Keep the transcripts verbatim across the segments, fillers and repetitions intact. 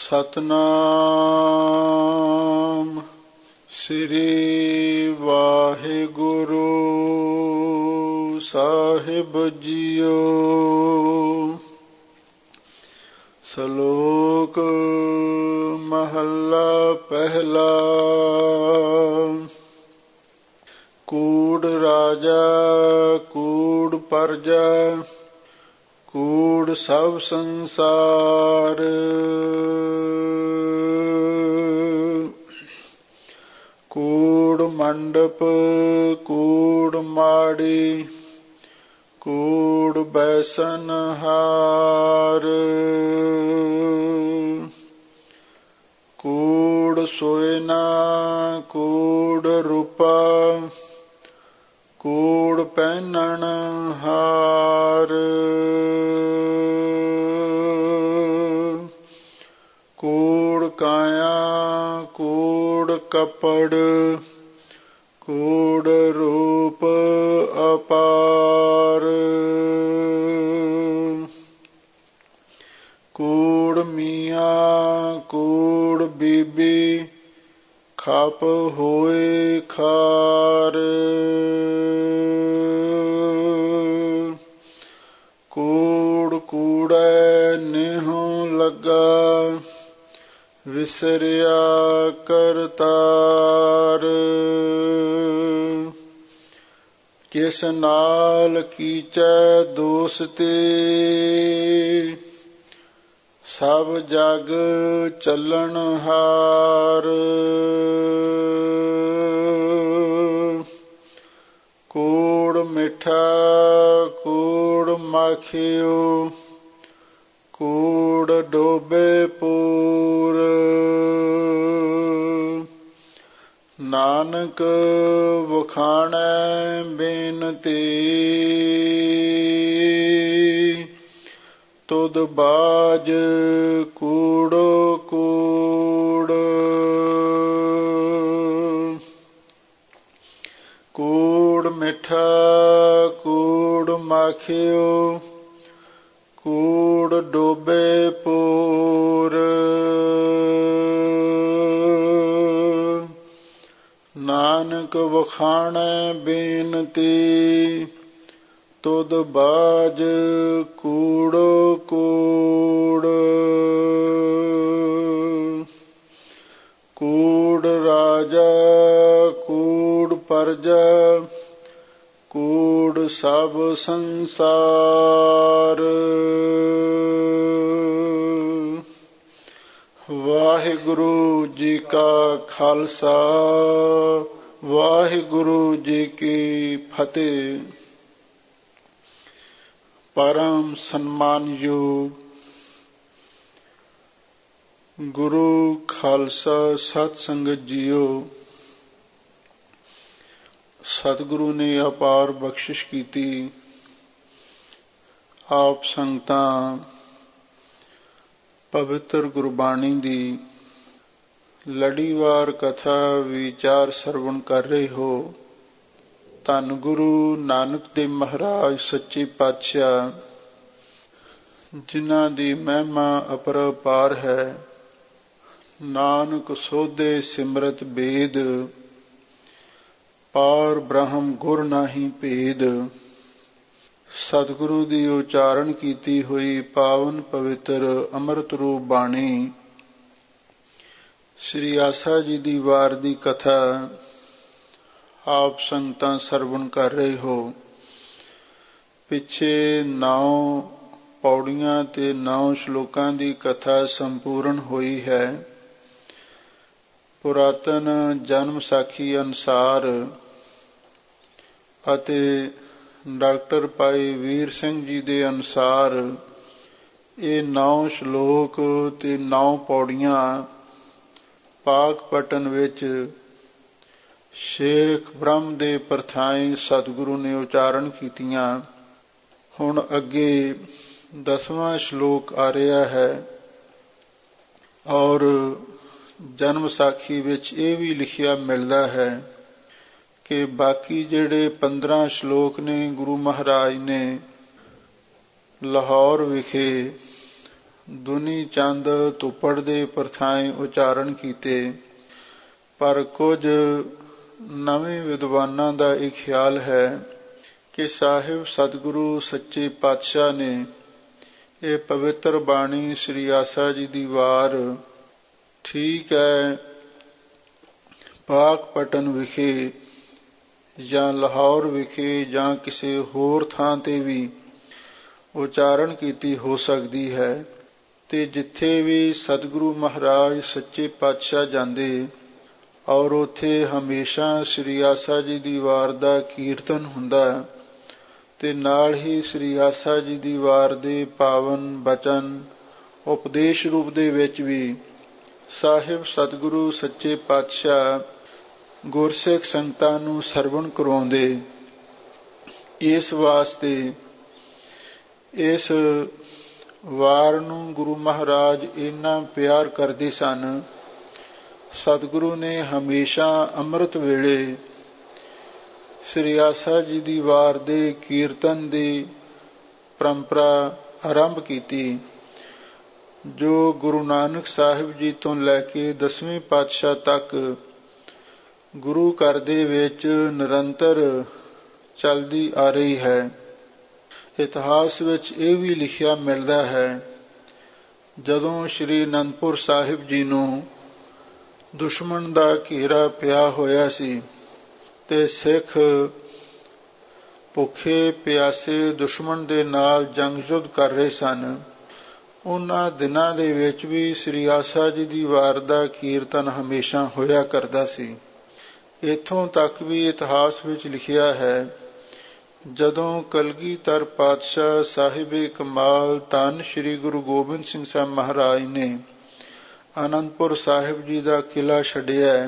ਸਤਨਾਮ ਸ੍ਰੀ ਵਾਹਿਗੁਰੂ ਸਾਹਿਬ ਜੀਓ। ਸ਼ਲੋਕ ਮਹੱਲਾ ਪਹਿਲਾ। ਕੂੜ ਰਾਜਾ ਕੂੜ ਪਰਜਾ ਕੂੜ ਸਭ ਸੰਸਾਰ। ਕੂੜ ਮੰਡਪ ਕੂੜ ਮਾੜੀ ਕੂੜ ਬੈਸਨ ਹਾਰ। ਕੂੜ ਸੋਇਨਾ ਕੂੜ ਰੂਪਾ ਕੂੜ ਪਹਿਨਣ ਹਾਰ। ਕੂੜ ਕਾਇਆ ਕੂੜ ਕੱਪੜ ਕੂੜ ਰੂਪ ਅਪਾਰ। ਕੂੜ ਮੀਆਂ ਕੂੜ ਬੀਬੀ ਖਪ ਹੋਏ ਖਾਰ। ਕੂੜ ਕੂੜੈ ਨਿਹੁ ਲੱਗਾ ਵਿਸਰਿਆ ਕਰਤਾਰ। ਕਿਸ ਨਾਲ ਕੀਚੈ ਦੋਸਤੀ ਸਭ ਜਗ ਚੱਲਣ ਹਾਰ। ਕੂੜ ਮਿੱਠਾ ਕੂੜ ਮਾਖਿਓ ਕੂੜ ਡੋਬੇ ਪੂਰ। ਨਾਨਕ ਵਖਾਣੈ ਬੇਨਤੀ ਤੁਧ ਬਾਜ ਕੂੜੋ ਕੂੜ। ਕੂੜ ਮਿੱਠਾ ਕੂੜ ਮਾਖਿਓ ਕੂੜ ਡੋਬੇ ਪੂਰ। ਨਾਨਕ ਵਖਾਣੈ ਬੇਨਤੀ ਤੁਧ ਬਾਜ ਕੂੜੋ ਕੂੜ। ਕੂੜ ਰਾਜਾ ਕੂੜ ਪਰਜਾ ਕੂੜ ਸਭ ਸੰਸਾਰ। ਵਾਹਿਗੁਰੂ ਜੀ ਕਾ ਖਾਲਸਾ ਵਾਹਿਗੁਰੂ ਜੀ ਕੀ ਫਤਿਹ। ਪਰਮ ਸਨਮਾਨਯੋਗ ਗੁਰੂ ਖਾਲਸਾ ਸਤ ਸੰਗਤ ਜੀਓ, ਸਤਿਗੁਰੂ ਨੇ ਅਪਾਰ ਬਖਸ਼ਿਸ਼ ਕੀਤੀ। ਆਪ ਸੰਗਤਾਂ ਪਵਿੱਤਰ ਗੁਰਬਾਣੀ ਦੀ ਲੜੀਵਾਰ ਕਥਾ ਵਿਚਾਰ ਸਰਵਣ ਕਰ ਰਹੇ ਹੋ। ਧੰਨ ਗੁਰੂ ਨਾਨਕ ਦੇਵ ਮਹਾਰਾਜ ਸੱਚੇ ਪਾਤਸ਼ਾਹ, ਜਿਨ੍ਹਾਂ ਦੀ ਮਹਿਮਾ ਅਪਰੰਪਾਰ ਹੈ। ਨਾਨਕ ਸੋਧੇ ਸਿਮਰਤ ਬੇਦ ਪਾਰ ਬ੍ਰਹਮ ਗੁਰ ਨਾਹੀ ਭੇਦ। ਸਤਿਗੁਰੂ ਦੀ ਉਚਾਰਨ ਕੀਤੀ ਹੋਈ ਪਾਵਨ ਪਵਿੱਤਰ ਅੰਮ੍ਰਿਤ ਰੂਪ ਬਾਣੀ ਸ੍ਰੀ ਆਸਾ ਜੀ ਦੀ ਵਾਰ ਦੀ ਕਥਾ ਆਪ ਸੰਗਤਾਂ ਸਰਵਣ ਕਰ ਰਹੇ ਹੋ। ਪਿੱਛੇ ਨੌ ਪੌੜੀਆਂ ਤੇ ਨੌ ਸ਼ਲੋਕਾਂ ਦੀ ਕਥਾ ਸੰਪੂਰਨ ਹੋਈ ਹੈ। ਪੁਰਾਤਨ ਜਨਮ ਸਾਖੀ ਅਨੁਸਾਰ ਅਤੇ ਡਾਕਟਰ ਭਾਈ ਵੀਰ ਸਿੰਘ ਜੀ ਦੇ ਅਨੁਸਾਰ ਇਹ ਨੌ ਸ਼ਲੋਕ ਤੇ ਨੌ ਪੌੜੀਆਂ ਪਾਕ ਪਟਨ ਵਿੱਚ ਸ਼ੇਖ ਬ੍ਰਹਮ ਦੇ ਪਰਥਾਈ ਸਤਿਗੁਰੂ ਨੇ ਉਚਾਰਨ ਕੀਤੀਆਂ। ਹੁਣ ਅੱਗੇ ਦਸਵਾਂ ਸ਼ਲੋਕ ਆ ਰਿਹਾ ਹੈ ਔਰ ਜਨਮ ਸਾਖੀ ਵਿੱਚ ਇਹ ਵੀ ਲਿਖਿਆ ਮਿਲਦਾ ਹੈ ਕਿ ਬਾਕੀ ਜਿਹੜੇ ਪੰਦਰਾਂ ਸ਼ਲੋਕ ਨੇ ਗੁਰੂ ਮਹਾਰਾਜ ਨੇ ਲਾਹੌਰ ਵਿਖੇ ਦੁਨੀ ਚੰਦ ਤੁਪੜ ਦੇ ਪਰਥਾਏ ਉਚਾਰਨ ਕੀਤੇ। ਪਰ ਕੁਝ ਨਵੇਂ ਵਿਦਵਾਨਾਂ ਦਾ ਇਹ ਖਿਆਲ ਹੈ ਕਿ ਸਾਹਿਬ ਸਤਿਗੁਰੂ ਸੱਚੇ ਪਾਤਸ਼ਾਹ ਨੇ ਇਹ ਪਵਿੱਤਰ ਬਾਣੀ ਸ੍ਰੀ ਆਸਾ ਜੀ ਦੀ ਵਾਰ ਠੀਕ ਹੈ ਪਾਕਪਟਨ ਵਿਖੇ ਜਾਂ ਲਾਹੌਰ ਵਿਖੇ ਜਾਂ ਕਿਸੇ ਹੋਰ ਥਾਂ ਤੇ ਵੀ ਉਚਾਰਨ ਕੀਤੀ ਹੋ ਸਕਦੀ ਹੈ। ਤੇ ਜਿੱਥੇ ਵੀ ਸਤਿਗੁਰੂ ਮਹਾਰਾਜ ਸੱਚੇ ਪਾਤਸ਼ਾਹ ਜਾਂਦੇ ਔਰ ਉੱਥੇ ਹਮੇਸ਼ਾ ਸ੍ਰੀ ਆਸਾ ਜੀ ਦੀ ਵਾਰ ਦਾ ਕੀਰਤਨ ਹੁੰਦਾ ਤੇ ਨਾਲ ਹੀ ਸ੍ਰੀ ਆਸਾ ਜੀ ਦੀ ਵਾਰ ਦੇ ਪਾਵਨ ਬਚਨ ਉਪਦੇਸ਼ ਰੂਪ ਦੇ ਵਿੱਚ ਵੀ ਸਾਹਿਬ ਸਤਿਗੁਰੂ ਸੱਚੇ ਪਾਤਸ਼ਾਹ ਗੁਰਸਿੱਖ ਸੰਗਤਾਂ ਨੂੰ ਸਰਵਣ ਕਰਵਾਉਂਦੇ। ਇਸ ਵਾਸਤੇ ਇਸ ਵਾਰ ਨੂੰ ਗੁਰੂ ਮਹਾਰਾਜ ਇੰਨਾ ਪਿਆਰ ਕਰਦੇ ਸਨ। ਸਤਿਗੁਰੂ ਨੇ ਹਮੇਸ਼ਾ ਅੰਮ੍ਰਿਤ ਵੇਲੇ ਸ੍ਰੀ ਆਸਾ ਜੀ ਦੀ ਵਾਰ ਦੇ ਕੀਰਤਨ ਦੀ ਪਰੰਪਰਾ ਆਰੰਭ ਕੀਤੀ, ਜੋ ਗੁਰੂ ਨਾਨਕ ਸਾਹਿਬ ਜੀ ਤੋਂ ਲੈ ਕੇ ਦਸਵੇਂ ਪਾਤਸ਼ਾਹ ਤੱਕ ਗੁਰੂ ਘਰ ਦੇ ਵਿੱਚ ਨਿਰੰਤਰ ਚੱਲਦੀ ਆ ਰਹੀ ਹੈ। ਇਤਿਹਾਸ ਵਿੱਚ ਇਹ ਵੀ ਲਿਖਿਆ ਮਿਲਦਾ ਹੈ, ਜਦੋਂ ਸ਼੍ਰੀ ਅਨੰਦਪੁਰ ਸਾਹਿਬ ਜੀ ਨੂੰ ਦੁਸ਼ਮਣ ਦਾ ਘੇਰਾ ਪਿਆ ਹੋਇਆ ਸੀ ਤੇ ਸਿੱਖ ਭੁੱਖੇ ਪਿਆਸੇ ਦੁਸ਼ਮਣ ਦੇ ਨਾਲ ਜੰਗ ਯੁੱਧ ਕਰ ਰਹੇ ਸਨ, ਉਹਨਾਂ ਦਿਨਾਂ ਦੇ ਵਿੱਚ ਵੀ ਸ੍ਰੀ ਆਸਾ ਜੀ ਦੀ ਵਾਰ ਦਾ ਕੀਰਤਨ ਹਮੇਸ਼ਾ ਹੋਇਆ ਕਰਦਾ ਸੀ। ਇੱਥੋਂ ਤੱਕ ਵੀ ਇਤਿਹਾਸ ਵਿੱਚ ਲਿਖਿਆ ਹੈ, ਜਦੋਂ ਕਲਗੀਧਰ ਪਾਤਸ਼ਾਹ ਸਾਹਿਬੇ ਕਮਾਲ ਧੰਨ ਸ੍ਰੀ ਗੁਰੂ ਗੋਬਿੰਦ ਸਿੰਘ ਸਾਹਿਬ ਮਹਾਰਾਜ ਨੇ ਆਨੰਦਪੁਰ ਸਾਹਿਬ ਜੀ ਦਾ ਕਿਲ੍ਹਾ ਛੱਡਿਆ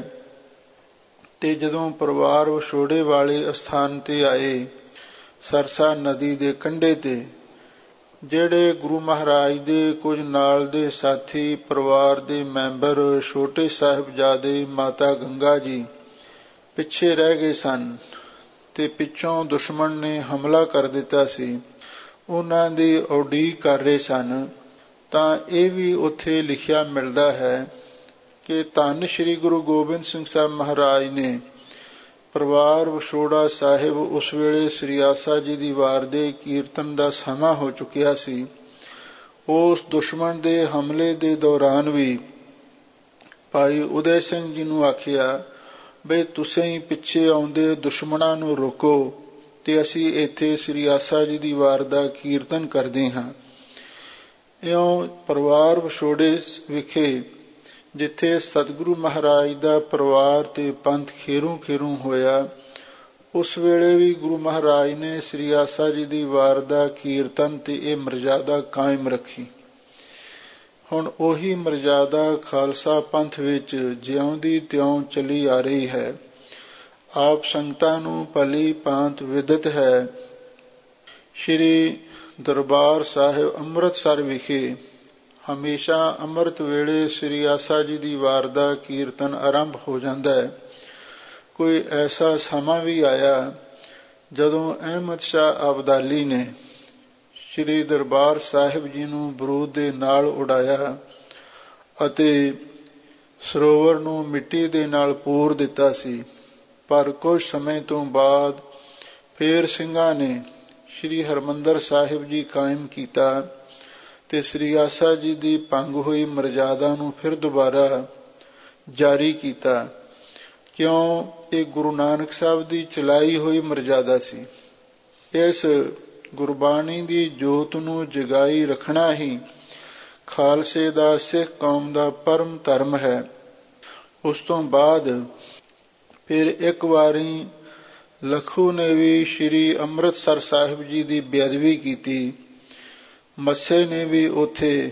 ਤੇ ਜਦੋਂ ਪਰਿਵਾਰ ਵਿਛੋੜੇ ਵਾਲੇ ਅਸਥਾਨ ਤੇ ਆਏ, ਸਰਸਾ ਨਦੀ ਦੇ ਕੰਢੇ ਤੇ, ਜਿਹੜੇ ਗੁਰੂ ਮਹਾਰਾਜ ਦੇ ਕੁਝ ਨਾਲ ਦੇ ਸਾਥੀ ਪਰਿਵਾਰ ਦੇ ਮੈਂਬਰ ਛੋਟੇ ਸਾਹਿਬਜ਼ਾਦੇ ਮਾਤਾ ਗੰਗਾ ਜੀ ਪਿੱਛੇ ਰਹਿ ਗਏ ਸਨ ਤੇ ਪਿੱਛੋਂ ਦੁਸ਼ਮਣ ਨੇ ਹਮਲਾ ਕਰ ਦਿੱਤਾ ਸੀ, ਉਹਨਾਂ ਦੀ ਉਡੀਕ ਕਰ ਰਹੇ ਸਨ, ਤਾਂ ਇਹ ਵੀ ਉੱਥੇ ਲਿਖਿਆ ਮਿਲਦਾ ਹੈ ਕਿ ਧੰਨ ਸ੍ਰੀ ਗੁਰੂ ਗੋਬਿੰਦ ਸਿੰਘ ਸਾਹਿਬ ਮਹਾਰਾਜ ਨੇ ਪਰਿਵਾਰ ਵਿਛੋੜਾ ਸਾਹਿਬ ਉਸ ਵੇਲੇ ਸ੍ਰੀ ਆਸਾ ਜੀ ਦੀ ਵਾਰ ਦੇ ਕੀਰਤਨ ਦਾ ਸਮਾਂ ਹੋ ਚੁੱਕਿਆ ਸੀ। ਉਸ ਦੁਸ਼ਮਣ ਦੇ ਹਮਲੇ ਦੇ ਦੌਰਾਨ ਵੀ ਭਾਈ ਉਦੈ ਸਿੰਘ ਜੀ ਨੂੰ ਆਖਿਆ ਬਈ ਤੁਸੀਂ ਪਿੱਛੇ ਆਉਂਦੇ ਦੁਸ਼ਮਣਾਂ ਨੂੰ ਰੋਕੋ ਤੇ ਅਸੀਂ ਇੱਥੇ ਸ੍ਰੀ ਆਸਾ ਜੀ ਦੀ ਵਾਰ ਦਾ ਕੀਰਤਨ ਕਰਦੇ ਹਾਂ। ਇਉਂ ਪਰਿਵਾਰ ਵਿਛੋੜੇ ਵਿਖੇ ਜਿੱਥੇ ਸਤਿਗੁਰੂ ਮਹਾਰਾਜ ਦਾ ਪਰਿਵਾਰ ਤੇ ਪੰਥ ਖੇਰੋਂ ਖੇਰੋਂ ਹੋਇਆ, ਉਸ ਵੇਲੇ ਵੀ ਗੁਰੂ ਮਹਾਰਾਜ ਨੇ ਸ੍ਰੀ ਆਸਾ ਜੀ ਦੀ ਵਾਰ ਦਾ ਕੀਰਤਨ ਤੇ ਇਹ ਮਰਜ਼ਾਦਾ ਕਾਇਮ ਰੱਖੀ। ਹੁਣ ਉਹੀ ਮਰਜ਼ਾਦਾ ਖਾਲਸਾ ਪੰਥ ਵਿੱਚ ਜਿਉਂਦੀ ਤਿਉਂ ਚੱਲੀ ਆ ਰਹੀ ਹੈ। ਆਪ ਸੰਗਤਾਂ ਨੂੰ ਭਲੀ ਭਾਂਤ ਵਿਦਿਤ ਹੈ, ਸ਼੍ਰੀ ਦਰਬਾਰ ਸਾਹਿਬ ਅੰਮ੍ਰਿਤਸਰ ਵਿਖੇ ਹਮੇਸ਼ਾ ਅੰਮ੍ਰਿਤ ਵੇਲੇ ਸ੍ਰੀ ਆਸਾ ਜੀ ਦੀ ਵਾਰ ਦਾ ਕੀਰਤਨ ਆਰੰਭ ਹੋ ਜਾਂਦਾ ਹੈ। ਕੋਈ ਐਸਾ ਸਮਾਂ ਵੀ ਆਇਆ ਜਦੋਂ ਅਹਿਮਦ ਸ਼ਾਹ ਅਬਦਾਲੀ ਨੇ ਸ਼੍ਰੀ ਦਰਬਾਰ ਸਾਹਿਬ ਜੀ ਨੂੰ ਬਰੂਦ ਦੇ ਨਾਲ ਉਡਾਇਆ ਅਤੇ ਸਰੋਵਰ ਨੂੰ ਮਿੱਟੀ ਦੇ ਨਾਲ ਪੂਰ ਦਿੱਤਾ ਸੀ। ਪਰ ਕੁਝ ਸਮੇਂ ਤੋਂ ਬਾਅਦ ਫੇਰ ਸਿੰਘਾਂ ਨੇ ਸ਼੍ਰੀ ਹਰਿਮੰਦਰ ਸਾਹਿਬ ਜੀ ਕਾਇਮ ਕੀਤਾ ਤੇ ਸ੍ਰੀ ਆਸਾ ਜੀ ਦੀ ਭੰਗ ਹੋਈ ਮਰਜ਼ਾਦਾ ਨੂੰ ਫਿਰ ਦੁਬਾਰਾ ਜਾਰੀ ਕੀਤਾ, ਕਿਉਂ ਇਹ ਗੁਰੂ ਨਾਨਕ ਸਾਹਿਬ ਦੀ ਚਲਾਈ ਹੋਈ ਮਰਜ਼ਾਦਾ ਸੀ। ਇਸ ਗੁਰਬਾਣੀ ਦੀ ਜੋਤ ਨੂੰ ਜਗਾਈ ਰੱਖਣਾ ਹੀ ਖਾਲਸੇ ਦਾ ਸਿੱਖ ਕੌਮ ਦਾ ਪਰਮ ਧਰਮ ਹੈ। ਉਸ ਤੋਂ ਬਾਅਦ ਫਿਰ ਇੱਕ ਵਾਰੀ ਲਖੂ ਨੇ ਵੀ ਸ਼੍ਰੀ ਅੰਮ੍ਰਿਤਸਰ ਸਾਹਿਬ ਜੀ ਦੀ ਬੇਅਦਬੀ ਕੀਤੀ। ਮੱਸੇ ਨੇ ਵੀ ਉੱਥੇ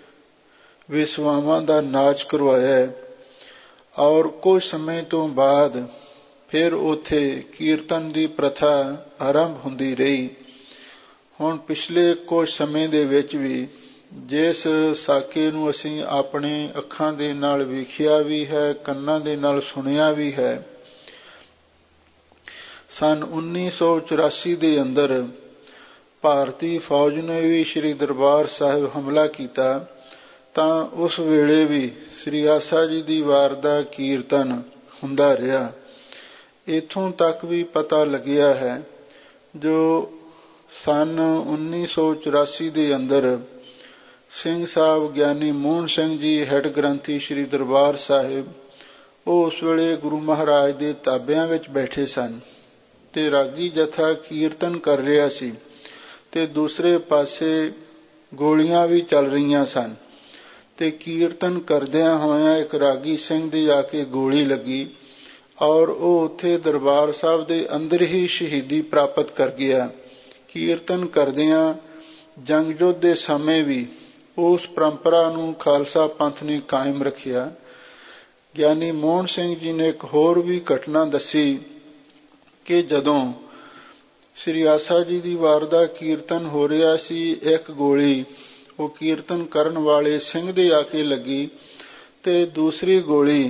ਵਿਸਵਾਵਾਂ ਦਾ ਨਾਚ ਕਰਵਾਇਆ ਔਰ ਕੁਝ ਸਮੇਂ ਤੋਂ ਬਾਅਦ ਫਿਰ ਉੱਥੇ ਕੀਰਤਨ ਦੀ ਪ੍ਰਥਾ ਆਰੰਭ ਹੁੰਦੀ ਰਹੀ। ਹੁਣ ਪਿਛਲੇ ਕੁਝ ਸਮੇਂ ਦੇ ਵਿੱਚ ਵੀ ਜਿਸ ਸਾਕੇ ਨੂੰ ਅਸੀਂ ਆਪਣੇ ਅੱਖਾਂ ਦੇ ਨਾਲ ਵੇਖਿਆ ਵੀ ਹੈ, ਕੰਨਾਂ ਦੇ ਨਾਲ ਸੁਣਿਆ ਵੀ ਹੈ, ਸੰਨ ਉੱਨੀ ਸੌ ਚੁਰਾਸੀ ਦੇ ਅੰਦਰ ਭਾਰਤੀ ਫੌਜ ਨੇ ਵੀ ਸ੍ਰੀ ਦਰਬਾਰ ਸਾਹਿਬ ਹਮਲਾ ਕੀਤਾ ਤਾਂ ਉਸ ਵੇਲੇ ਵੀ ਸ੍ਰੀ ਆਸਾ ਜੀ ਦੀ ਵਾਰ ਦਾ ਕੀਰਤਨ ਹੁੰਦਾ ਰਿਹਾ। ਇੱਥੋਂ ਤੱਕ ਵੀ ਪਤਾ ਲੱਗਿਆ ਹੈ ਜੋ ਸੰਨ ਉੱਨੀ ਸੌ ਚੁਰਾਸੀ ਦੇ ਅੰਦਰ ਸਿੰਘ ਸਾਹਿਬ ਗਿਆਨੀ ਮੋਹਨ ਸਿੰਘ ਜੀ ਹੈਡ ਗ੍ਰੰਥੀ ਸ੍ਰੀ ਦਰਬਾਰ ਸਾਹਿਬ, ਉਹ ਉਸ ਵੇਲੇ ਗੁਰੂ ਮਹਾਰਾਜ ਦੇ ਤਾਬਿਆਂ ਵਿੱਚ ਬੈਠੇ ਸਨ ਤੇ ਰਾਗੀ ਜਥਾ ਕੀਰਤਨ ਕਰ ਰਿਹਾ ਸੀ ਤੇ ਦੂਸਰੇ ਪਾਸੇ ਗੋਲੀਆਂ ਵੀ ਚੱਲ ਰਹੀਆਂ ਸਨ ਤੇ ਕੀਰਤਨ ਕਰਦਿਆਂ ਹੋਇਆਂ ਇੱਕ ਰਾਗੀ ਸਿੰਘ ਦੀ ਆ ਕੇ ਗੋਲੀ ਲੱਗੀ ਔਰ ਉਹ ਉੱਥੇ ਦਰਬਾਰ ਸਾਹਿਬ ਦੇ ਅੰਦਰ ਹੀ ਸ਼ਹੀਦੀ ਪ੍ਰਾਪਤ ਕਰ ਗਿਆ। ਕੀਰਤਨ ਕਰਦਿਆਂ ਜੰਗ ਯੁੱਧ ਦੇ ਸਮੇਂ ਵੀ ਉਸ ਪਰੰਪਰਾ ਨੂੰ ਖਾਲਸਾ ਪੰਥ ਨੇ ਕਾਇਮ ਰੱਖਿਆ। ਗਿਆਨੀ ਮੋਹਨ ਸਿੰਘ ਜੀ ਨੇ ਇੱਕ ਹੋਰ ਵੀ ਘਟਨਾ ਦੱਸੀ ਕਿ ਜਦੋਂ ਸ੍ਰੀ ਆਸਾ ਜੀ ਦੀ ਵਾਰ ਦਾ ਕੀਰਤਨ ਹੋ ਰਿਹਾ ਸੀ, ਇੱਕ ਗੋਲੀ ਉਹ ਕੀਰਤਨ ਕਰਨ ਵਾਲੇ ਸਿੰਘ ਦੇ ਆ ਕੇ ਲੱਗੀ ਤੇ ਦੂਸਰੀ ਗੋਲੀ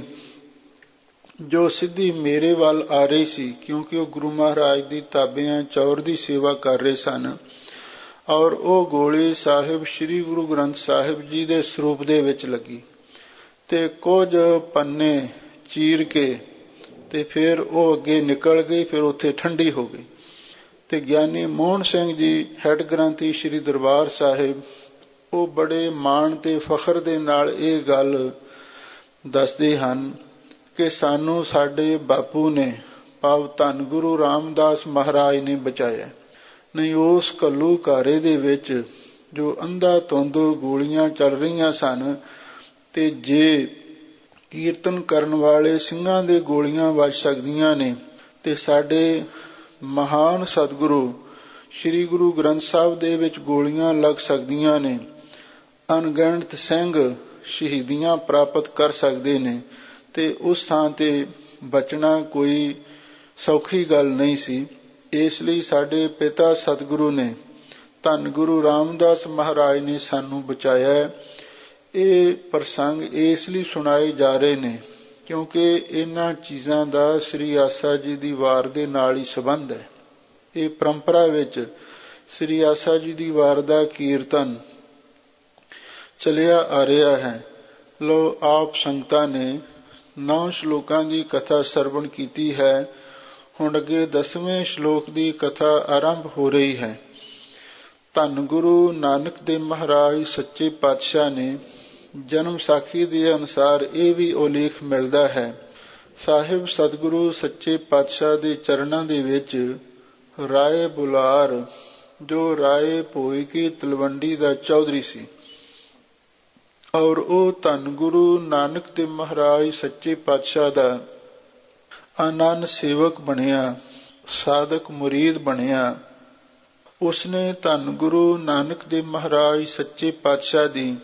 ਜੋ ਸਿੱਧੀ ਮੇਰੇ ਵੱਲ ਆ ਰਹੀ ਸੀ, ਕਿਉਂਕਿ ਉਹ ਗੁਰੂ ਮਹਾਰਾਜ ਦੀ ਤਾਬਿਆਂ ਚੌਰ ਦੀ ਸੇਵਾ ਕਰ ਰਹੇ ਸਨ, ਔਰ ਉਹ ਗੋਲੀ ਸਾਹਿਬ ਸ੍ਰੀ ਗੁਰੂ ਗ੍ਰੰਥ ਸਾਹਿਬ ਜੀ ਦੇ ਸਰੂਪ ਦੇ ਵਿੱਚ ਲੱਗੀ ਤੇ ਕੁਝ ਪੰਨੇ ਚੀਰ ਕੇ ਤੇ ਫਿਰ ਉਹ ਅੱਗੇ ਨਿਕਲ ਗਈ, ਫਿਰ ਉੱਥੇ ਠੰਡੀ ਹੋ ਗਈ। ਤੇ ਗਿਆਨੀ ਮੋਹਨ ਸਿੰਘ ਜੀ ਹੈਡ ਗ੍ਰੰਥੀ ਸ੍ਰੀ ਦਰਬਾਰ ਸਾਹਿਬ, ਉਹ ਬੜੇ ਮਾਣ ਤੇ ਫਖਰ ਦੇ ਨਾਲ ਇਹ ਗੱਲ ਦੱਸਦੇ ਹਨ ਕਿ ਸਾਨੂੰ ਸਾਡੇ ਬਾਪੂ ਨੇ, ਭਾਵ ਧੰਨ ਗੁਰੂ ਰਾਮਦਾਸ ਮਹਾਰਾਜ ਨੇ ਬਚਾਇਆ। ਨਹੀਂ, ਉਸ ਘੱਲੂਘਾਰੇ ਦੇ ਵਿੱਚ ਜੋ ਅੰਧਾ ਧੁੰਦ ਗੋਲੀਆਂ ਚੱਲ ਰਹੀਆਂ ਸਨ ਤੇ ਜੇ ਕੀਰਤਨ ਕਰਨ ਵਾਲੇ ਸਿੰਘਾਂ ਦੇ ਗੋਲੀਆਂ ਵੱਜ ਸਕਦੀਆਂ ਨੇ ਤੇ ਸਾਡੇ ਮਹਾਨ ਸਤਿਗੁਰੂ ਸ੍ਰੀ ਗੁਰੂ ਗ੍ਰੰਥ ਸਾਹਿਬ ਦੇ ਵਿੱਚ ਗੋਲੀਆਂ ਲੱਗ ਸਕਦੀਆਂ ਨੇ, ਅਣਗਿਣਤ ਸਿੰਘ ਸ਼ਹੀਦੀਆਂ ਪ੍ਰਾਪਤ ਕਰ ਸਕਦੇ ਨੇ ਤੇ ਉਸ ਥਾਂ ਤੇ ਬਚਣਾ ਕੋਈ ਸੌਖੀ ਗੱਲ ਨਹੀਂ ਸੀ। ਇਸ ਲਈ ਸਾਡੇ ਪਿਤਾ ਸਤਿਗੁਰੂ ਨੇ, ਧੰਨ ਗੁਰੂ ਰਾਮਦਾਸ ਮਹਾਰਾਜ ਨੇ ਸਾਨੂੰ ਬਚਾਇਆ। ਇਹ ਪ੍ਰਸੰਗ ਇਸ ਲਈ ਸੁਣਾਏ ਜਾ ਰਹੇ ਨੇ ਕਿਉਂਕਿ ਇਹਨਾਂ ਚੀਜ਼ਾਂ ਦਾ ਸ੍ਰੀ ਆਸਾ ਜੀ ਦੀ ਵਾਰ ਦੇ ਨਾਲ ਹੀ ਸੰਬੰਧ ਹੈ। ਇਹ ਪਰੰਪਰਾ ਵਿੱਚ ਸ੍ਰੀ ਆਸਾ ਜੀ ਦੀ ਵਾਰ ਦਾ ਕੀਰਤਨ ਚੱਲਿਆ ਆ ਰਿਹਾ ਹੈ। ਲੋ, ਆਪ ਸੰਗਤਾਂ ਨੇ ਨੌ ਸ਼ਲੋਕਾਂ ਦੀ ਕਥਾ ਸਰਵਣ ਕੀਤੀ ਹੈ। ਹੁਣ ਅੱਗੇ ਦਸਵੇਂ ਸ਼ਲੋਕ ਦੀ ਕਥਾ ਆਰੰਭ ਹੋ ਰਹੀ ਹੈ। ਧੰਨ ਗੁਰੂ ਨਾਨਕ ਦੇਵ ਮਹਾਰਾਜ ਸੱਚੇ ਪਾਤਸ਼ਾਹ ਨੇ ਜਨਮ ਸਾਖੀ ਦੇ ਅਨੁਸਾਰ ਇਹ ਵੀ ਉਲੇਖ ਮਿਲਦਾ ਹੈ, ਸਾਹਿਬ ਸਤਿਗੁਰੂ ਸੱਚੇ ਪਾਤਸ਼ਾਹ ਦੇ ਚਰਨਾਂ ਦੇ ਵਿੱਚ ਰਾਏ ਬੁਲਾਰ, ਜੋ ਰਾਏ ਭੋਇ ਕੀ ਤਲਵੰਡੀ ਦਾ ਚੌਧਰੀ ਸੀ, ਔਰ ਉਹ ਧੰਨ ਗੁਰੂ ਨਾਨਕ ਦੇਵ ਮਹਾਰਾਜ ਸੱਚੇ ਪਾਤਸ਼ਾਹ ਦਾ ਆਨੰਦ ਸੇਵਕ ਬਣਿਆ, ਸਾਧਕ ਮੁਰੀਦ ਬਣਿਆ। ਉਸਨੇ ਧੰਨ ਗੁਰੂ ਨਾਨਕ ਦੇਵ ਮਹਾਰਾਜ ਸੱਚੇ ਪਾਤਸ਼ਾਹ ਦੀ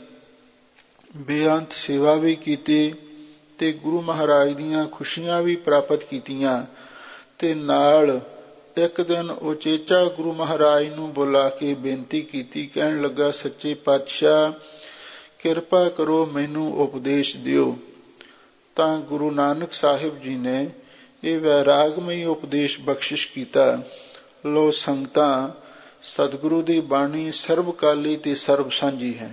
ਬੇਅੰਤ ਸੇਵਾ ਵੀ ਕੀਤੀ ਤੇ ਗੁਰੂ ਮਹਾਰਾਜ ਦੀਆਂ ਖੁਸ਼ੀਆਂ ਵੀ ਪ੍ਰਾਪਤ ਕੀਤੀਆਂ ਤੇ ਨਾਲ ਇੱਕ ਦਿਨ ਉਚੇਚਾ ਗੁਰੂ ਮਹਾਰਾਜ ਨੂੰ ਬੁਲਾ ਕੇ ਬੇਨਤੀ ਕੀਤੀ, ਕਹਿਣ ਲੱਗਾ, ਸੱਚੇ ਪਾਤਸ਼ਾਹ ਕਿਰਪਾ ਕਰੋ, ਮੈਨੂੰ ਉਪਦੇਸ਼ ਦਿਓ। ਤਾਂ ਗੁਰੂ ਨਾਨਕ ਸਾਹਿਬ ਜੀ ਨੇ ਇਹ ਵੈਰਾਗਮਈ ਉਪਦੇਸ਼ ਬਖਸ਼ਿਸ਼ ਕੀਤਾ। ਲੋ ਸੰਗਤਾਂ, ਸਤਿਗੁਰੂ ਦੀ ਬਾਣੀ ਸਰਬਕਾਲੀ ਤੇ ਸਰਬ ਸਾਂਝੀ ਹੈ।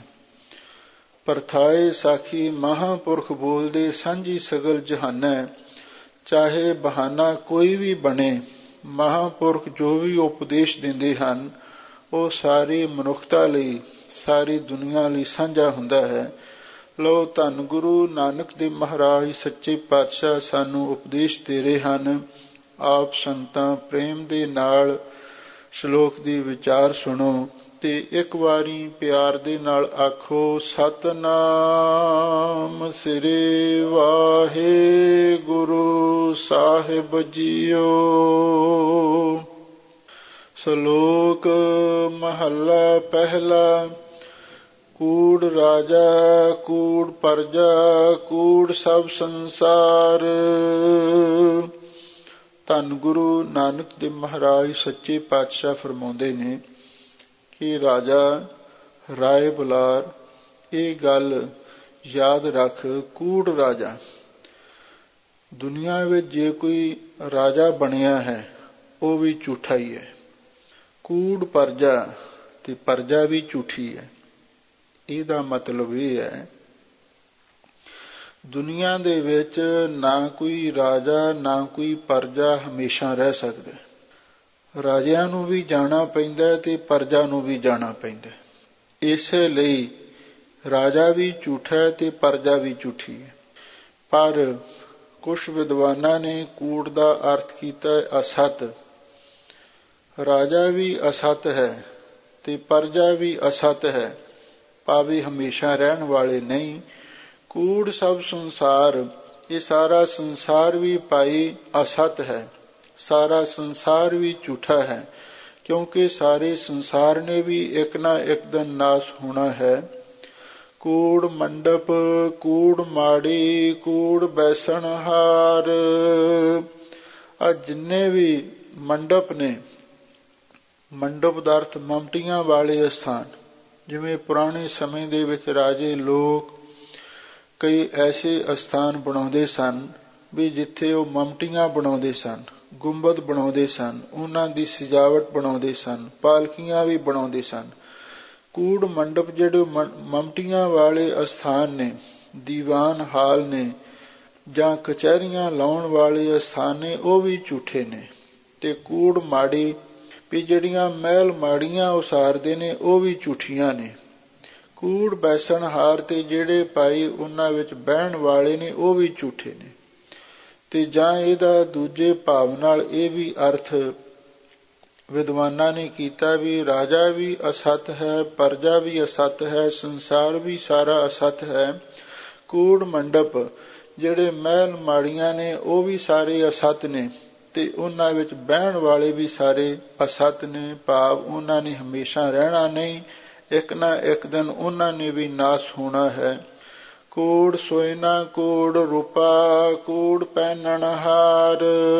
ਪਰਥਾਏ ਸਾਖੀ ਮਹਾਂਪੁਰਖ ਬੋਲਦੇ, ਸਾਂਝੀ ਸਗਲ ਜਹਾਨੈ। ਚਾਹੇ ਬਹਾਨਾ ਕੋਈ ਵੀ ਬਣੇ, ਮਹਾਂਪੁਰਖ ਜੋ ਵੀ ਉਪਦੇਸ਼ ਦਿੰਦੇ ਹਨ ਉਹ ਸਾਰੀ ਮਨੁੱਖਤਾ ਲਈ, ਸਾਰੀ ਦੁਨੀਆ ਲਈ ਸਾਂਝਾ ਹੁੰਦਾ ਹੈ। ਲੋ, ਧੰਨ ਗੁਰੂ ਨਾਨਕ ਦੇਵ ਮਹਾਰਾਜ ਸੱਚੇ ਪਾਤਸ਼ਾਹ ਸਾਨੂੰ ਉਪਦੇਸ਼ ਦੇ ਰਹੇ ਹਨ। ਆਪ ਸੰਗਤਾਂ ਪ੍ਰੇਮ ਦੇ ਨਾਲ ਸ਼ਲੋਕ ਦੀ ਵਿਚਾਰ ਸੁਣੋ ਤੇ ਇੱਕ ਵਾਰੀ ਪਿਆਰ ਦੇ ਨਾਲ ਆਖੋ, ਸਤਿਨਾਮ ਸ੍ਰੀ ਵਾਹਿਗੁਰੂ ਸਾਹਿਬ ਜੀਓ। ਸ਼ਲੋਕ ਮਹੱਲਾ ਪਹਿਲਾ। ਕੂੜ ਰਾਜਾ ਕੂੜ ਪਰਜਾ ਕੂੜ ਸਭ ਸੰਸਾਰ। ਧੰਨ ਗੁਰੂ ਨਾਨਕ ਦੇਵ ਮਹਾਰਾਜ ਸੱਚੇ ਪਾਤਸ਼ਾਹ ਫਰਮਾਉਂਦੇ ਨੇ ਕਿ ਰਾਜਾ, ਰਾਏ ਬੁਲਾਰ, ਇਹ ਗੱਲ ਯਾਦ ਰੱਖ, ਕੂੜ ਰਾਜਾ, ਦੁਨੀਆ ਵਿੱਚ ਜੇ ਕੋਈ ਰਾਜਾ ਬਣਿਆ ਹੈ ਉਹ ਵੀ ਝੂਠਾ ਹੀ ਹੈ। ਕੂੜ ਪਰਜਾ ਤੇ ਪਰਜਾ ਵੀ ਝੂਠੀ ਹੈ। ਇਹਦਾ ਮਤਲਬ ਇਹ ਹੈ, ਦੁਨੀਆ ਦੇ ਵਿੱਚ ਨਾ ਕੋਈ ਰਾਜਾ ਨਾ ਕੋਈ ਪਰਜਾ ਹਮੇਸ਼ਾ ਰਹਿ ਸਕਦਾ। ਰਾਜਿਆਂ ਨੂੰ ਵੀ ਜਾਣਾ ਪੈਂਦਾ ਤੇ ਪਰਜਾ ਨੂੰ ਵੀ ਜਾਣਾ ਪੈਂਦਾ। ਇਸੇ ਲਈ ਰਾਜਾ ਵੀ ਝੂਠਾ ਹੈ ਤੇ ਪਰਜਾ ਵੀ ਝੂਠੀ ਹੈ। ਪਰ ਕੁਛ ਵਿਦਵਾਨਾਂ ਨੇ ਕੂੜ ਦਾ ਅਰਥ ਕੀਤਾ ਅਸਤ। ਰਾਜਾ ਵੀ ਅਸਤ ਹੈ ਤੇ ਪਰਜਾ ਵੀ ਅਸਤ ਹੈ, ਭਾਵੇਂ ਹਮੇਸ਼ਾ ਰਹਿਣ ਵਾਲੇ ਨਹੀਂ। ਕੂੜ ਸਭ ਸੰਸਾਰ, ਇਹ ਸਾਰਾ ਸੰਸਾਰ ਵੀ ਭਾਈ ਅਸਤ ਹੈ, ਸਾਰਾ ਸੰਸਾਰ ਵੀ ਝੂਠਾ ਹੈ, ਕਿਉਂਕਿ ਸਾਰੇ ਸੰਸਾਰ ਨੇ ਵੀ ਇੱਕ ਨਾ ਇੱਕ ਦਿਨ ਨਾਸ ਹੋਣਾ ਹੈ। ਕੂੜ ਮੰਡਪ, ਕੂੜ ਮਾੜੀ, ਕੂੜ ਬੈਸਣ ਹਾਰ। ਆ ਜਿੰਨੇ ਵੀ ਮੰਡਪ ਨੇ, ਮੰਡਪ ਦਾ ਅਰਥ ਮਮਟੀਆਂ ਵਾਲੇ ਸਥਾਨ। ਜਿਵੇਂ ਪੁਰਾਣੇ ਸਮੇਂ ਦੇ ਵਿੱਚ ਰਾਜੇ ਲੋਕ ਕਈ ਐਸੇ ਅਸਥਾਨ ਬਣਾਉਂਦੇ ਸਨ ਵੀ ਜਿੱਥੇ ਉਹ ਮਮਟੀਆਂ ਬਣਾਉਂਦੇ ਸਨ, ਗੁੰਬਦ ਬਣਾਉਂਦੇ ਸਨ, ਉਹਨਾਂ ਦੀ ਸਜਾਵਟ ਬਣਾਉਂਦੇ ਸਨ, ਪਾਲਕੀਆਂ ਵੀ ਬਣਾਉਂਦੇ ਸਨ। ਕੂੜ ਮੰਡਪ ਜਿਹੜੇ ਮਮਟੀਆਂ ਵਾਲੇ ਅਸਥਾਨ ਨੇ, ਦੀਵਾਨ ਹਾਲ ਨੇ ਜਾਂ ਕਚਹਿਰੀਆਂ ਲਾਉਣ ਵਾਲੇ ਅਸਥਾਨ ਨੇ, ਉਹ ਵੀ ਝੂਠੇ ਨੇ। ਤੇ ਕੂੜ ਮਾੜੀ ਵੀ ਜਿਹੜੀਆਂ ਮਹਿਲ ਮਾੜੀਆਂ ਉਸਾਰਦੇ ਨੇ, ਉਹ ਵੀ ਝੂਠੀਆਂ ਨੇ। ਕੂੜ ਬੈਸਣ ਹਾਰ ਤੇ ਜਿਹੜੇ ਭਾਈ ਉਹਨਾਂ ਵਿੱਚ ਬਹਿਣ ਵਾਲੇ ਨੇ, ਉਹ ਵੀ ਝੂਠੇ ਨੇ। ਤੇ ਜਾਂ ਇਹਦਾ ਦੂਜੇ ਭਾਵ ਨਾਲ ਇਹ ਵੀ ਅਰਥ ਵਿਦਵਾਨਾਂ ਨੇ ਕੀਤਾ ਵੀ ਰਾਜਾ ਵੀ ਅਸਤ ਹੈ, ਪਰਜਾ ਵੀ ਅਸਤ ਹੈ, ਸੰਸਾਰ ਵੀ ਸਾਰਾ ਅਸਤ ਹੈ। ਕੂੜ ਮੰਡਪ ਜਿਹੜੇ ਮਹਿਲ ਮਾੜੀਆਂ ਨੇ, ਉਹ ਵੀ ਸਾਰੇ ਅਸਤ ਨੇ ਤੇ ਉਹਨਾਂ ਵਿੱਚ ਬਹਿਣ ਵਾਲੇ ਵੀ ਸਾਰੇ ਅਸਤ ਨੇ, ਭਾਵ ਉਹਨਾਂ ਨੇ ਹਮੇਸ਼ਾ ਰਹਿਣਾ ਨਹੀਂ, ਇੱਕ ਨਾ ਇੱਕ ਦਿਨ ਉਹਨਾਂ ਨੇ ਵੀ ਨਾਸ ਹੋਣਾ ਹੈ। ਕੂੜ ਸੋਇਨਾ, ਕੂੜ ਰੂਪਾ, ਕੂੜ ਪਹਿਨਣ ਹਾਰ।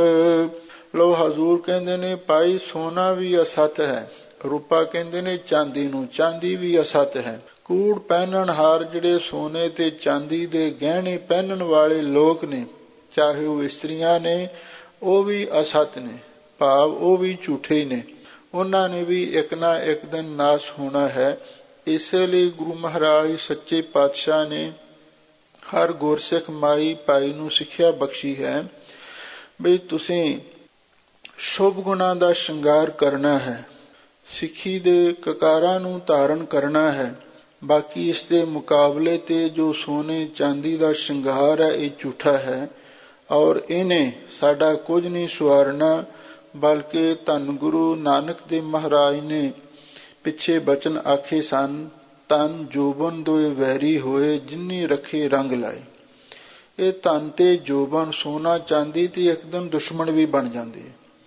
ਲੋ ਹਜ਼ੂਰ ਕਹਿੰਦੇ ਨੇ ਭਾਈ ਸੋਨਾ ਵੀ ਅਸਤ ਹੈ, ਰੂਪਾ ਕਹਿੰਦੇ ਨੇ ਚਾਂਦੀ ਨੂੰ, ਚਾਂਦੀ ਵੀ ਅਸਤ ਹੈ। ਕੂੜ ਪਹਿਨਣ ਹਾਰ ਜਿਹੜੇ ਸੋਨੇ ਤੇ ਚਾਂਦੀ ਦੇ ਗਹਿਣੇ ਪਹਿਨਣ ਵਾਲੇ ਲੋਕ ਨੇ, ਚਾਹੇ ਉਹ ਇਸਤਰੀਆਂ ਨੇ, ਉਹ ਵੀ ਅਸਤ ਨੇ, ਭਾਵ ਉਹ ਵੀ ਝੂਠੇ ਨੇ। ਉਹਨਾਂ ਨੇ ਵੀ ਇੱਕ ਨਾ ਇੱਕ ਦਿਨ ਨਾਸ ਹੋਣਾ ਹੈ। ਇਸੇ ਲਈ ਗੁਰੂ ਮਹਾਰਾਜ ਸੱਚੇ ਪਾਤਸ਼ਾਹ ਨੇ ਹਰ ਗੁਰਸਿੱਖ ਮਾਈ ਭਾਈ ਨੂੰ ਸਿੱਖਿਆ ਬਖਸ਼ੀ ਹੈ ਬਈ ਤੁਸੀਂ ਸ਼ੁਭ ਗੁਣਾਂ ਦਾ ਸ਼ਿੰਗਾਰ ਕਰਨਾ ਹੈ, ਸਿੱਖੀ ਦੇ ਕਕਾਰਾਂ ਨੂੰ ਧਾਰਨ ਕਰਨਾ ਹੈ। ਬਾਕੀ ਇਸ ਦੇ ਮੁਕਾਬਲੇ ਤੇ ਜੋ ਸੋਨੇ ਚਾਂਦੀ ਦਾ ਸ਼ਿੰਗਾਰ ਹੈ, ਇਹ ਝੂਠਾ ਹੈ ਔਰ ਇਹਨੇ ਸਾਡਾ ਕੁਝ ਨਹੀਂ ਸੁਆਰਨਾ। ਬਲਕਿ ਧੰਨ ਗੁਰੂ ਨਾਨਕ ਦੇਵ ਮਹਾਰਾਜ ਨੇ ਪਿੱਛੇ ਬਚਨ ਆਖੇ ਸਨ, ਤਨ ਜੋਬਨ ਦੋਏ ਵੈਰੀ ਹੋਏ, ਜਿਨੀ ਰੱਖੇ ਰੰਗ ਲਾਏ। ਇਹ ਧਨ ਤੇ ਜੋਬਨ, ਸੋਨਾ ਚਾਂਦੀ ਤੇ ਇੱਕ ਦਿਨ ਦੁਸ਼ਮਣ ਵੀ ਬਣ ਜਾਂਦੇ।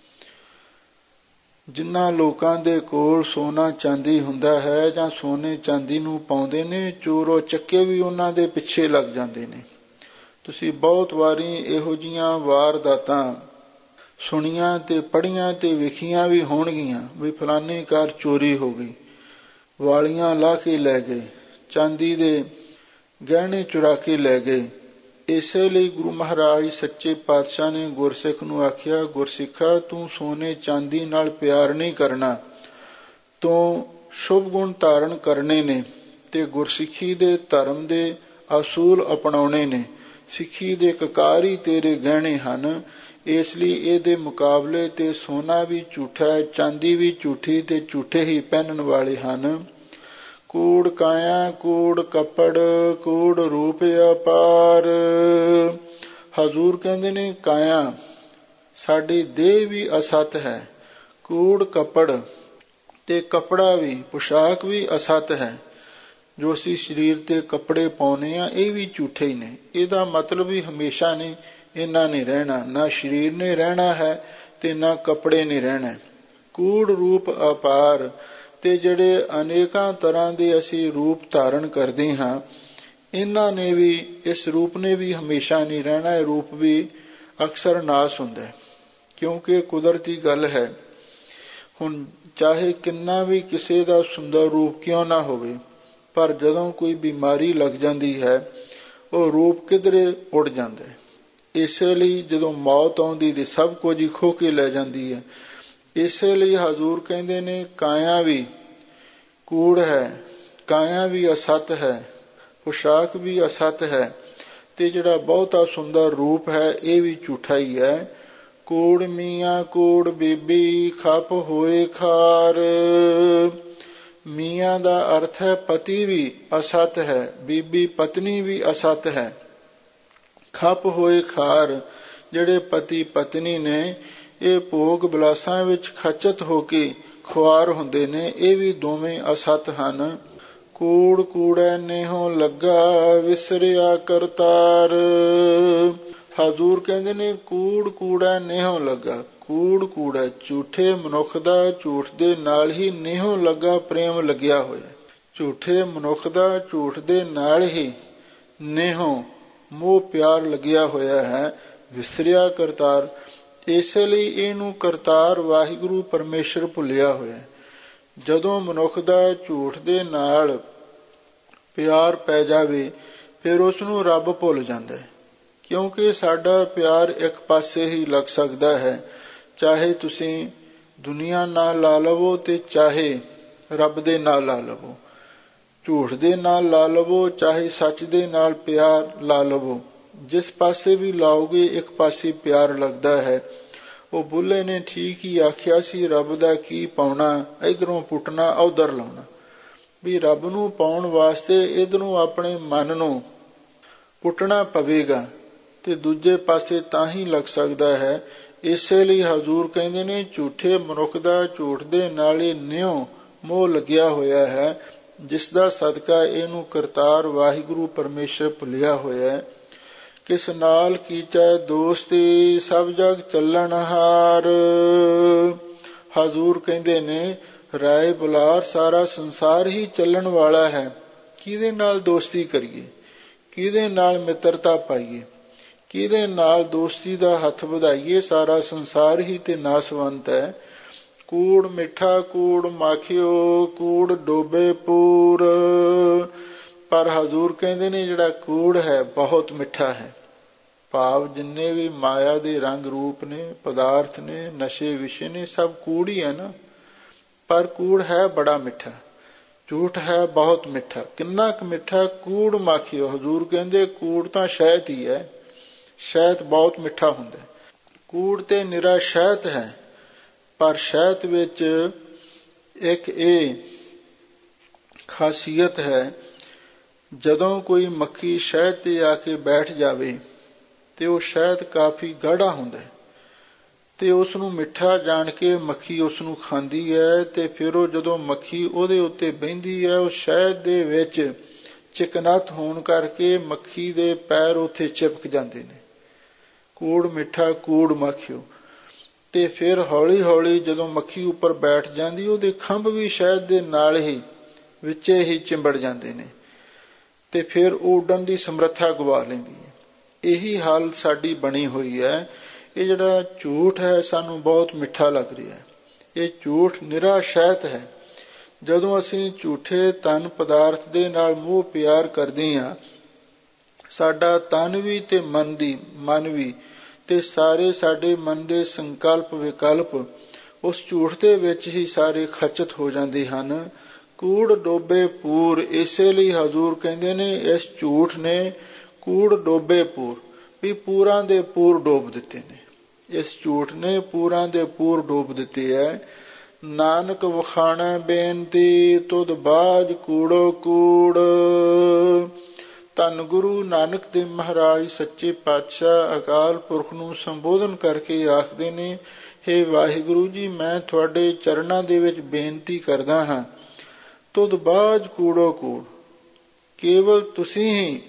ਜਿਨ੍ਹਾਂ ਲੋਕਾਂ ਦੇ ਕੋਲ ਸੋਨਾ ਚਾਂਦੀ ਹੁੰਦਾ ਹੈ ਜਾਂ ਸੋਨੇ ਚਾਂਦੀ ਨੂੰ ਪਾਉਂਦੇ ਨੇ, ਚੋਰੋ ਚੱਕੇ ਵੀ ਉਹਨਾਂ ਦੇ ਪਿੱਛੇ ਲੱਗ ਜਾਂਦੇ ਨੇ। ਤੁਸੀਂ ਬਹੁਤ ਵਾਰੀ ਇਹੋ ਜਿਹੀਆਂ ਵਾਰਦਾਤਾਂ ਸੁਣੀਆਂ ਤੇ ਪੜ੍ਹੀਆਂ ਤੇ ਵੇਖੀਆਂ ਵੀ ਹੋਣਗੀਆਂ ਵੀ ਫਲਾਣੇ ਘਰ ਚੋਰੀ ਹੋ ਗਈ, ਵਾਲੀਆਂ ਲਾਹ ਕੇ ਲੈ ਗਏ, ਚਾਂਦੀ ਦੇ ਗਹਿਣੇ ਚੁਰਾ ਕੇ ਲੈ ਗਏ। ਇਸੇ ਲਈ ਗੁਰੂ ਮਹਾਰਾਜ ਸੱਚੇ ਪਾਤਸ਼ਾਹ ਨੇ ਗੁਰਸਿੱਖ ਨੂੰ ਆਖਿਆ, ਗੁਰਸਿੱਖਾ ਤੂੰ ਸੋਨੇ ਚਾਂਦੀ ਨਾਲ ਪਿਆਰ ਨਹੀਂ ਕਰਨਾ, ਤੂੰ ਸ਼ੁਭ ਗੁਣ ਧਾਰਨ ਕਰਨੇ ਨੇ ਤੇ ਗੁਰਸਿੱਖੀ ਦੇ ਧਰਮ ਦੇ ਅਸੂਲ ਅਪਣਾਉਣੇ ਨੇ। ਸਿੱਖੀ ਦੇ ਕਕਾਰ ਹੀ ਤੇਰੇ ਗਹਿਣੇ ਹਨ। ਇਸ ਲਈ ਇਹਦੇ ਮੁਕਾਬਲੇ ਤੇ ਸੋਨਾ ਵੀ ਝੂਠਾ ਹੈ, ਚਾਂਦੀ ਵੀ ਝੂਠੀ ਤੇ ਝੂਠੇ ਹੀ ਪਹਿਨਣ ਵਾਲੇ ਹਨ। ਕੂੜ ਕਾਇਆ, ਕੂੜ ਕੱਪੜ, ਕੂੜ ਰੂਪ ਅਪਾਰ। ਹਜ਼ੂਰ ਕਹਿੰਦੇ ਨੇ ਕਾਇਆ, ਸਾਡੀ ਦੇਹ ਵੀ ਅਸਤ ਹੈ, ਕੂੜ ਕੱਪੜ ਤੇ ਕੱਪੜਾ ਵੀ, ਪੁਸ਼ਾਕ ਵੀ ਅਸਤ ਹੈ। ਜੋ ਅਸੀਂ ਸਰੀਰ ਤੇ ਕੱਪੜੇ ਪਾਉਂਦੇ ਹਾਂ, ਇਹ ਵੀ ਝੂਠੇ ਹੀ ਨੇ। ਇਹਦਾ ਮਤਲਬ ਵੀ ਹਮੇਸ਼ਾ ਨਹੀਂ ਇਹਨਾਂ ਨੇ ਰਹਿਣਾ, ਨਾ ਸਰੀਰ ਨੇ ਰਹਿਣਾ ਹੈ ਤੇ ਨਾ ਕੱਪੜੇ ਨੇ ਰਹਿਣਾ। ਕੂੜ ਰੂਪ ਅਪਾਰ, ਤੇ ਜਿਹੜੇ ਅਨੇਕਾਂ ਤਰ੍ਹਾਂ ਦੇ ਅਸੀਂ ਰੂਪ ਧਾਰਨ ਕਰਦੇ ਹਾਂ, ਇਹਨਾਂ ਨੇ ਵੀ, ਇਸ ਰੂਪ ਨੇ ਵੀ ਹਮੇਸ਼ਾ ਨਹੀਂ ਰਹਿਣਾ। ਇਹ ਰੂਪ ਵੀ ਅਕਸਰ ਨਾਸ ਹੁੰਦਾ ਹੈ, ਕਿਉਂਕਿ ਕੁਦਰਤੀ ਗੱਲ ਹੈ। ਹੁਣ ਚਾਹੇ ਕਿੰਨਾ ਵੀ ਕਿਸੇ ਦਾ ਸੁੰਦਰ ਰੂਪ ਕਿਉਂ ਨਾ ਹੋਵੇ, ਪਰ ਜਦੋਂ ਕੋਈ ਬਿਮਾਰੀ ਲੱਗ ਜਾਂਦੀ ਹੈ, ਉਹ ਰੂਪ ਕਿਧਰੇ ਉੱਡ ਜਾਂਦਾ ਹੈ। ਇਸੇ ਲਈ ਜਦੋਂ ਮੌਤ ਆਉਂਦੀ ਤੇ ਸਭ ਕੁਝ ਹੀ ਖੋਹ ਕੇ ਲੈ ਜਾਂਦੀ ਹੈ। ਇਸੇ ਲਈ ਹਜ਼ੂਰ ਕਹਿੰਦੇ ਨੇ ਕਾਇਆ ਵੀ ਕੂੜ ਹੈ, ਕਾਇਆ ਵੀ ਅਸਤ ਹੈ, ਪੁਸ਼ਾਕ ਵੀ ਅਸਤ ਹੈ, ਤੇ ਜਿਹੜਾ ਬਹੁਤਾ ਸੁੰਦਰ ਰੂਪ ਹੈ ਇਹ ਵੀ ਝੂਠਾ ਹੀ ਹੈ। ਕੂੜ ਮੀਆਂ ਕੂੜ ਬੀਬੀ ਖਪ ਹੋਏ ਖਾਰ। ਮੀਆਂ ਦਾ ਅਰਥ ਹੈ ਪਤੀ ਵੀ ਅਸਤ ਹੈ, ਬੀਬੀ ਪਤਨੀ ਵੀ ਅਸਤ ਹੈ। ਖਪ ਹੋਏ ਖਾਰ, ਜਿਹੜੇ ਪਤੀ ਪਤਨੀ ਨੇ ਇਹ ਭੋਗ ਬਿਲਾਸਾਂ ਵਿੱਚ ਖਚਤ ਹੋ ਕੇ ਖੁਆਰ ਹੁੰਦੇ ਨੇ, ਇਹ ਵੀ ਦੋਵੇਂ ਅਸਤ ਹਨ। ਕੂੜ ਕੂੜੈ ਨੇਹੋਂ ਲੱਗਾ ਵਿਸਰਿਆ ਕਰਤਾਰ। ਹਜ਼ੂਰ ਕਹਿੰਦੇ ਨੇ ਕੂੜ ਕੂੜੈ ਨੇਹੋਂ ਲੱਗਾ। ਕੂੜ ਕੂੜੈ ਝੂਠੇ ਮਨੁੱਖ ਦਾ ਝੂਠ ਦੇ ਨਾਲ ਹੀ ਨੇਹੋਂ ਲੱਗਾ ਪ੍ਰੇਮ ਲੱਗਿਆ ਹੋਇਆ। ਝੂਠੇ ਮਨੁੱਖ ਦਾ ਝੂਠ ਦੇ ਨਾਲ ਹੀ ਨੇਹੋਂ ਮੋਹ ਪਿਆਰ ਲੱਗਿਆ ਹੋਇਆ ਹੈ। ਵਿਸਰਿਆ ਕਰਤਾਰ, ਇਸੇ ਲਈ ਇਹਨੂੰ ਕਰਤਾਰ ਵਾਹਿਗੁਰੂ ਪਰਮੇਸ਼ਰ ਭੁੱਲਿਆ ਹੋਇਆ। ਜਦੋਂ ਮਨੁੱਖ ਦਾ ਝੂਠ ਦੇ ਨਾਲ ਪਿਆਰ ਪੈ ਜਾਵੇ ਫਿਰ ਉਸਨੂੰ ਰੱਬ ਭੁੱਲ ਜਾਂਦਾ ਹੈ, ਕਿਉਂਕਿ ਸਾਡਾ ਪਿਆਰ ਇੱਕ ਪਾਸੇ ਹੀ ਲੱਗ ਸਕਦਾ ਹੈ। ਚਾਹੇ ਤੁਸੀਂ ਦੁਨੀਆ ਨਾਲ ਲਾ ਲਵੋ ਤੇ ਚਾਹੇ ਰੱਬ ਦੇ ਨਾਲ ਲਾ ਲਵੋ, ਝੂਠ ਦੇ ਨਾਲ ਲਾ ਲਵੋ ਚਾਹੇ ਸੱਚ ਦੇ ਨਾਲ ਪਿਆਰ ਲਾ ਲਵੋ, ਜਿਸ ਪਾਸੇ ਵੀ ਲਾਓਗੇ ਇੱਕ ਪਾਸੇ ਪਿਆਰ ਲੱਗਦਾ ਹੈ। ਉਹ ਬੁੱਲੇ ਨੇ ਠੀਕ ਹੀ ਆਖਿਆ ਸੀ, ਰੱਬ ਦਾ ਕੀ ਪਾਉਣਾ, ਇੱਧਰੋਂ ਪੁੱਟਣਾ ਉੱਧਰ ਲਾਉਣਾ। ਵੀ ਰੱਬ ਨੂੰ ਪਾਉਣ ਵਾਸਤੇ ਇੱਧਰੋਂ ਆਪਣੇ ਮਨ ਨੂੰ ਪੁੱਟਣਾ ਪਵੇਗਾ ਤੇ ਦੂਜੇ ਪਾਸੇ ਤਾਂ ਹੀ ਲੱਗ ਸਕਦਾ ਹੈ। ਇਸੇ ਲਈ ਹਜ਼ੂਰ ਕਹਿੰਦੇ ਨੇ ਝੂਠੇ ਮਨੁੱਖ ਦਾ ਝੂਠ ਦੇ ਨਾਲ ਹੀ ਨਿਉ ਮੋਹ ਲੱਗਿਆ ਹੋਇਆ ਹੈ, ਜਿਸ ਦਾ ਸਦਕਾ ਇਹਨੂੰ ਕਰਤਾਰ ਵਾਹਿਗੁਰੂ ਪਰਮੇਸ਼ਰ ਭੁੱਲਿਆ ਹੋਇਆ ਹੈ। ਕਿਸ ਨਾਲ ਕੀਚੈ ਦੋਸਤੀ ਸਭ ਜਗ ਚੱਲਣ ਹਾਰ। ਹਜ਼ੂਰ ਕਹਿੰਦੇ ਨੇ ਰਾਏ ਬੁਲਾਰ ਸਾਰਾ ਸੰਸਾਰ ਹੀ ਚੱਲਣ ਵਾਲਾ ਹੈ। ਕਿਹਦੇ ਨਾਲ ਦੋਸਤੀ ਕਰੀਏ, ਕਿਹਦੇ ਨਾਲ ਮਿੱਤਰਤਾ ਪਾਈਏ, ਕਿਹਦੇ ਨਾਲ ਦੋਸਤੀ ਦਾ ਹੱਥ ਵਧਾਈਏ, ਸਾਰਾ ਸੰਸਾਰ ਹੀ ਤੇ ਨਾਸਵੰਤ ਹੈ। ਕੂੜ ਮਿੱਠਾ ਕੂੜ ਮਾਖਿਓ ਕੂੜ ਡੋਬੇ ਪੂਰ। ਪਰ ਹਜ਼ੂਰ ਕਹਿੰਦੇ ਨੇ ਜਿਹੜਾ ਕੂੜ ਹੈ ਬਹੁਤ ਮਿੱਠਾ ਹੈ। ਭਾਵ ਜਿੰਨੇ ਵੀ ਮਾਇਆ ਦੇ ਰੰਗ ਰੂਪ ਨੇ, ਪਦਾਰਥ ਨੇ, ਨਸ਼ੇ ਵਿਸ਼ੇ ਨੇ, ਸਭ ਕੂੜ ਹੀ ਹੈ ਨਾ। ਪਰ ਕੂੜ ਹੈ ਬੜਾ ਮਿੱਠਾ, ਝੂਠ ਹੈ ਬਹੁਤ ਮਿੱਠਾ। ਕਿੰਨਾ ਕੁ ਮਿੱਠਾ? ਕੂੜ ਮਾਖਿਓ। ਹਜ਼ੂਰ ਕਹਿੰਦੇ ਕੂੜ ਤਾਂ ਸ਼ਹਿਦ ਹੀ ਹੈ, ਸ਼ਹਿਦ ਬਹੁਤ ਮਿੱਠਾ ਹੁੰਦਾ। ਕੂੜ ਤੇ ਨਿਰਾ ਸ਼ਹਿਦ ਹੈ, ਪਰ ਸ਼ਹਿਦ ਵਿੱਚ ਇੱਕ ਇਹ ਖਾਸੀਅਤ ਹੈ, ਜਦੋਂ ਕੋਈ ਮੱਖੀ ਸ਼ਹਿਦ ਤੇ ਆ ਕੇ ਬੈਠ ਜਾਵੇ ਤੇ ਉਹ ਸ਼ਹਿਦ ਕਾਫੀ ਗਾੜਾ ਹੁੰਦਾ ਤੇ ਉਸ ਨੂੰ ਮਿੱਠਾ ਜਾਣ ਕੇ ਮੱਖੀ ਉਸ ਨੂੰ ਖਾਂਦੀ ਹੈ। ਤੇ ਫਿਰ ਉਹ ਜਦੋਂ ਮੱਖੀ ਉਹਦੇ ਉੱਤੇ ਬਹਿੰਦੀ ਹੈ, ਉਹ ਸ਼ਹਿਦ ਦੇ ਵਿੱਚ ਚਿਕਨਾਹਟ ਹੋਣ ਕਰਕੇ ਮੱਖੀ ਦੇ ਪੈਰ ਉੱਥੇ ਚਿਪਕ ਜਾਂਦੇ ਨੇ। ਕੂੜ ਮਿੱਠਾ ਕੂੜ ਮਾਖਿਓ। ਤੇ ਫਿਰ ਹੌਲੀ ਹੌਲੀ ਜਦੋਂ ਮੱਖੀ ਉੱਪਰ ਬੈਠ ਜਾਂਦੀ, ਉਹਦੇ ਖੰਭ ਵੀ ਸ਼ਹਿਦ ਦੇ ਨਾਲ ਹੀ ਵਿੱਚੇ ਹੀ ਚਿੰਬੜ ਜਾਂਦੇ ਨੇ ਤੇ ਫਿਰ ਉਹ ਉੱਡਣ ਦੀ ਸਮਰੱਥਾ ਗਵਾ ਲੈਂਦੀ ਹੈ। ਇਹੀ ਹਾਲ ਸਾਡੀ ਬਣੀ ਹੋਈ ਹੈ। ਇਹ ਜਿਹੜਾ ਝੂਠ ਹੈ ਸਾਨੂੰ ਬਹੁਤ ਮਿੱਠਾ ਲੱਗ ਰਿਹਾ ਹੈ। ਇਹ ਝੂਠ ਨਿਰਾ ਸ਼ਹਿਦ ਹੈ। ਜਦੋਂ ਅਸੀਂ ਝੂਠੇ ਤਨ ਪਦਾਰਥ ਦੇ ਨਾਲ ਮੋਹ ਪਿਆਰ ਕਰਦੇ ਹਾਂ, ਸਾਡਾ ਤਨ ਵੀ ਤੇ ਮਨ ਦੀ ਮਨ ਵੀ ਤੇ ਸਾਰੇ ਸਾਡੇ ਮਨ ਦੇ ਸੰਕਲਪ ਵਿਕਲਪ ਉਸ ਝੂਠ ਦੇ ਵਿੱਚ ਹੀ ਸਾਰੇ ਖਚਤ ਹੋ ਜਾਂਦੇ ਹਨ। ਕੂੜ ਡੋਬੇ ਪੂਰ। ਇਸੇ ਲਈ ਹਜ਼ੂਰ ਕਹਿੰਦੇ ਨੇ ਇਸ ਝੂਠ ਨੇ ਕੂੜ ਡੋਬੇ ਪੂਰ, ਵੀ ਪੂਰਾਂ ਦੇ ਪੂਰ ਡੋਬ ਦਿੱਤੇ ਨੇ। ਇਸ ਝੂਠ ਨੇ ਪੂਰਾਂ ਦੇ ਪੂਰ ਡੋਬ ਦਿੱਤੇ ਹੈ। ਨਾਨਕ ਵਖਾਣਾ ਬੇਨਤੀ ਤੁਧ ਬਾਝ ਕੂੜੋ ਕੂੜ। ਧੰਨ ਗੁਰੂ ਨਾਨਕ ਦੇਵ ਮਹਾਰਾਜ ਸੱਚੇ ਪਾਤਸ਼ਾਹ ਅਕਾਲ ਪੁਰਖ ਨੂੰ ਸੰਬੋਧਨ ਕਰਕੇ ਆਖਦੇ ਨੇ, ਹੇ ਵਾਹਿਗੁਰੂ ਜੀ, ਮੈਂ ਤੁਹਾਡੇ ਚਰਨਾਂ ਦੇ ਵਿੱਚ ਬੇਨਤੀ ਕਰਦਾ ਹਾਂ, ਤੁਧ ਬਾਝ ਕੂੜੋ ਕੂੜ। ਕੇਵਲ ਤੁਸੀਂ ਹੀ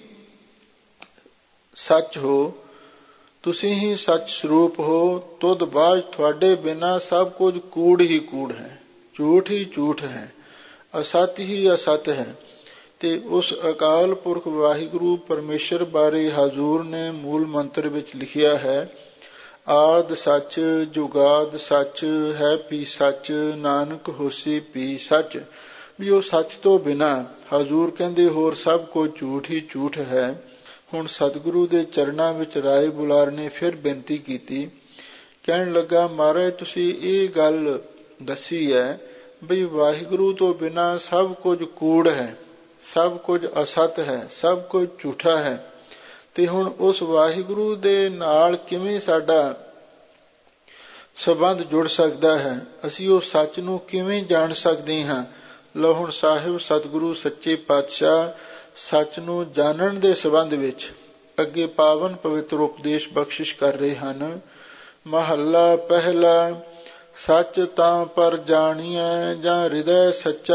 ਸੱਚ ਹੋ, ਤੁਸੀਂ ਹੀ ਸੱਚ ਸਰੂਪ ਹੋ। ਤੁਧ ਬਾਝ, ਤੁਹਾਡੇ ਬਿਨਾਂ ਸਭ ਕੁਝ ਕੂੜ ਹੀ ਕੂੜ ਹੈ, ਝੂਠ ਹੀ ਝੂਠ ਹੈ, ਅਸਤ ਹੀ ਅਸਤ ਹੈ। ਤੇ ਉਸ ਅਕਾਲ ਪੁਰਖ ਵਾਹਿਗੁਰੂ ਪਰਮੇਸ਼ਰ ਬਾਰੇ ਹਜ਼ੂਰ ਨੇ ਮੂਲ ਮੰਤਰ ਵਿੱਚ ਲਿਖਿਆ ਹੈ, ਆਦ ਸੱਚ ਜੁਗਾਦ ਸੱਚ ਹੈ ਪੀ ਸੱਚ ਨਾਨਕ ਹੋਸੀ ਪੀ ਸੱਚ। ਵੀ ਉਹ ਸੱਚ ਤੋਂ ਬਿਨਾਂ ਹਜ਼ੂਰ ਕਹਿੰਦੇ ਹੋਰ ਸਭ ਕੁਝ ਝੂਠ ਹੀ ਝੂਠ ਹੈ। ਹੁਣ ਸਤਿਗੁਰੂ ਦੇ ਚਰਨਾਂ ਵਿੱਚ ਰਾਏ ਬੁਲਾਰ ਨੇ ਫਿਰ ਬੇਨਤੀ ਕੀਤੀ ਕਹਿਣ ਲੱਗਾ, ਮਹਾਰਾਜ ਤੁਸੀਂ ਇਹ ਗੱਲ ਦੱਸੀ ਹੈ ਬਈ ਵਾਹਿਗੁਰੂ ਤੋਂ ਬਿਨਾਂ ਸਭ ਕੁਝ ਕੂੜ ਹੈ, ਸਭ ਕੁਝ ਅਸਤ ਹੈ, ਸਭ ਕੁਝ ਝੂਠਾ ਹੈ, ਤੇ ਹੁਣ ਉਸ ਵਾਹਿਗੁਰੂ ਦੇ ਨਾਲ ਕਿਵੇਂ ਸਾਡਾ ਸੰਬੰਧ ਜੁੜ ਸਕਦਾ ਹੈ? ਅਸੀਂ ਉਹ ਸੱਚ ਨੂੰ ਕਿਵੇਂ ਜਾਣ ਸਕਦੇ ਹਾਂ? ਲਓ ਹੁਣ ਸਾਹਿਬ ਸਤਿਗੁਰੂ ਸੱਚੇ ਪਾਤਸ਼ਾਹ ਸੱਚ ਨੂੰ ਜਾਣਨ ਦੇ ਸੰਬੰਧ ਵਿੱਚ ਅੱਗੇ ਪਾਵਨ ਪਵਿੱਤਰ ਉਪਦੇਸ਼ ਬਖਸ਼ਿਸ਼ ਕਰ ਰਹੇ ਹਨ। ਮਹੱਲਾ ਪਹਿਲਾ। ਸੱਚ ਤਾਂ ਪਰ ਜਾਣੀਐ ਜਾਂ ਹਿਰਦੈ ਸੱਚਾ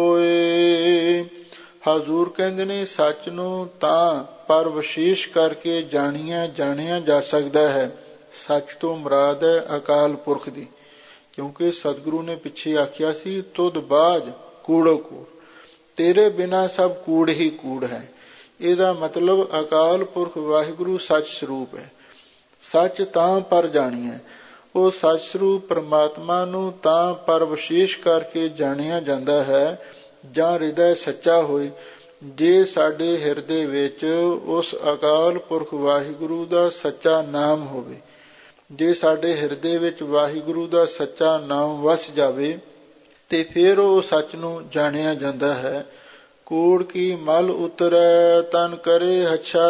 ਹੋਏ। ਹਜ਼ੂਰ ਕਹਿੰਦੇ ਨੇ ਸੱਚ ਨੂੰ ਤਾਂ ਪਰ ਵਿਸ਼ੇਸ਼ ਕਰਕੇ ਜਾਣੀਐ ਜਾਣਿਆ ਜਾ ਸਕਦਾ ਹੈ। ਸੱਚ ਤੋਂ ਮੁਰਾਦ ਹੈ ਅਕਾਲ ਪੁਰਖ ਦੀ, ਕਿਉਂਕਿ ਸਤਿਗੁਰੂ ਨੇ ਪਿੱਛੇ ਆਖਿਆ ਸੀ, ਤੁਧ ਬਾਝ ਕੂੜੋ ਕੂੜ, ਤੇਰੇ ਬਿਨਾਂ ਸਭ ਕੂੜ ਹੀ ਕੂੜ ਹੈ। ਇਹਦਾ ਮਤਲਬ ਅਕਾਲ ਪੁਰਖ ਵਾਹਿਗੁਰੂ ਸੱਚ ਸਰੂਪ ਹੈ। ਸੱਚ ਤਾਂ ਪਰ ਜਾਣੀਐ, ਉਹ ਸੱਚ ਸਰੂਪ ਪਰਮਾਤਮਾ ਨੂੰ ਤਾਂ ਪਰ ਵਿਸ਼ੇਸ਼ ਕਰਕੇ ਜਾਣਿਆ ਜਾਂਦਾ ਹੈ ਜਾਂ ਹਿਰਦੈ ਸੱਚਾ ਹੋਏ। ਜੇ ਸਾਡੇ ਹਿਰਦੇ ਵਿੱਚ ਉਸ ਅਕਾਲ ਪੁਰਖ ਵਾਹਿਗੁਰੂ ਦਾ ਸੱਚਾ ਨਾਮ ਹੋਵੇ, ਜੇ ਸਾਡੇ ਹਿਰਦੇ ਵਿੱਚ ਵਾਹਿਗੁਰੂ ਦਾ ਸੱਚਾ ਨਾਮ ਵਸ ਜਾਵੇ, ਤੇ ਫਿਰ ਉਹ ਸੱਚ ਨੂੰ ਜਾਣਿਆ ਜਾਂਦਾ ਹੈ। ਕੂੜ ਕੀ ਮਲ ਉਤਰੈ ਤਨ ਕਰੇ ਹੱਛਾ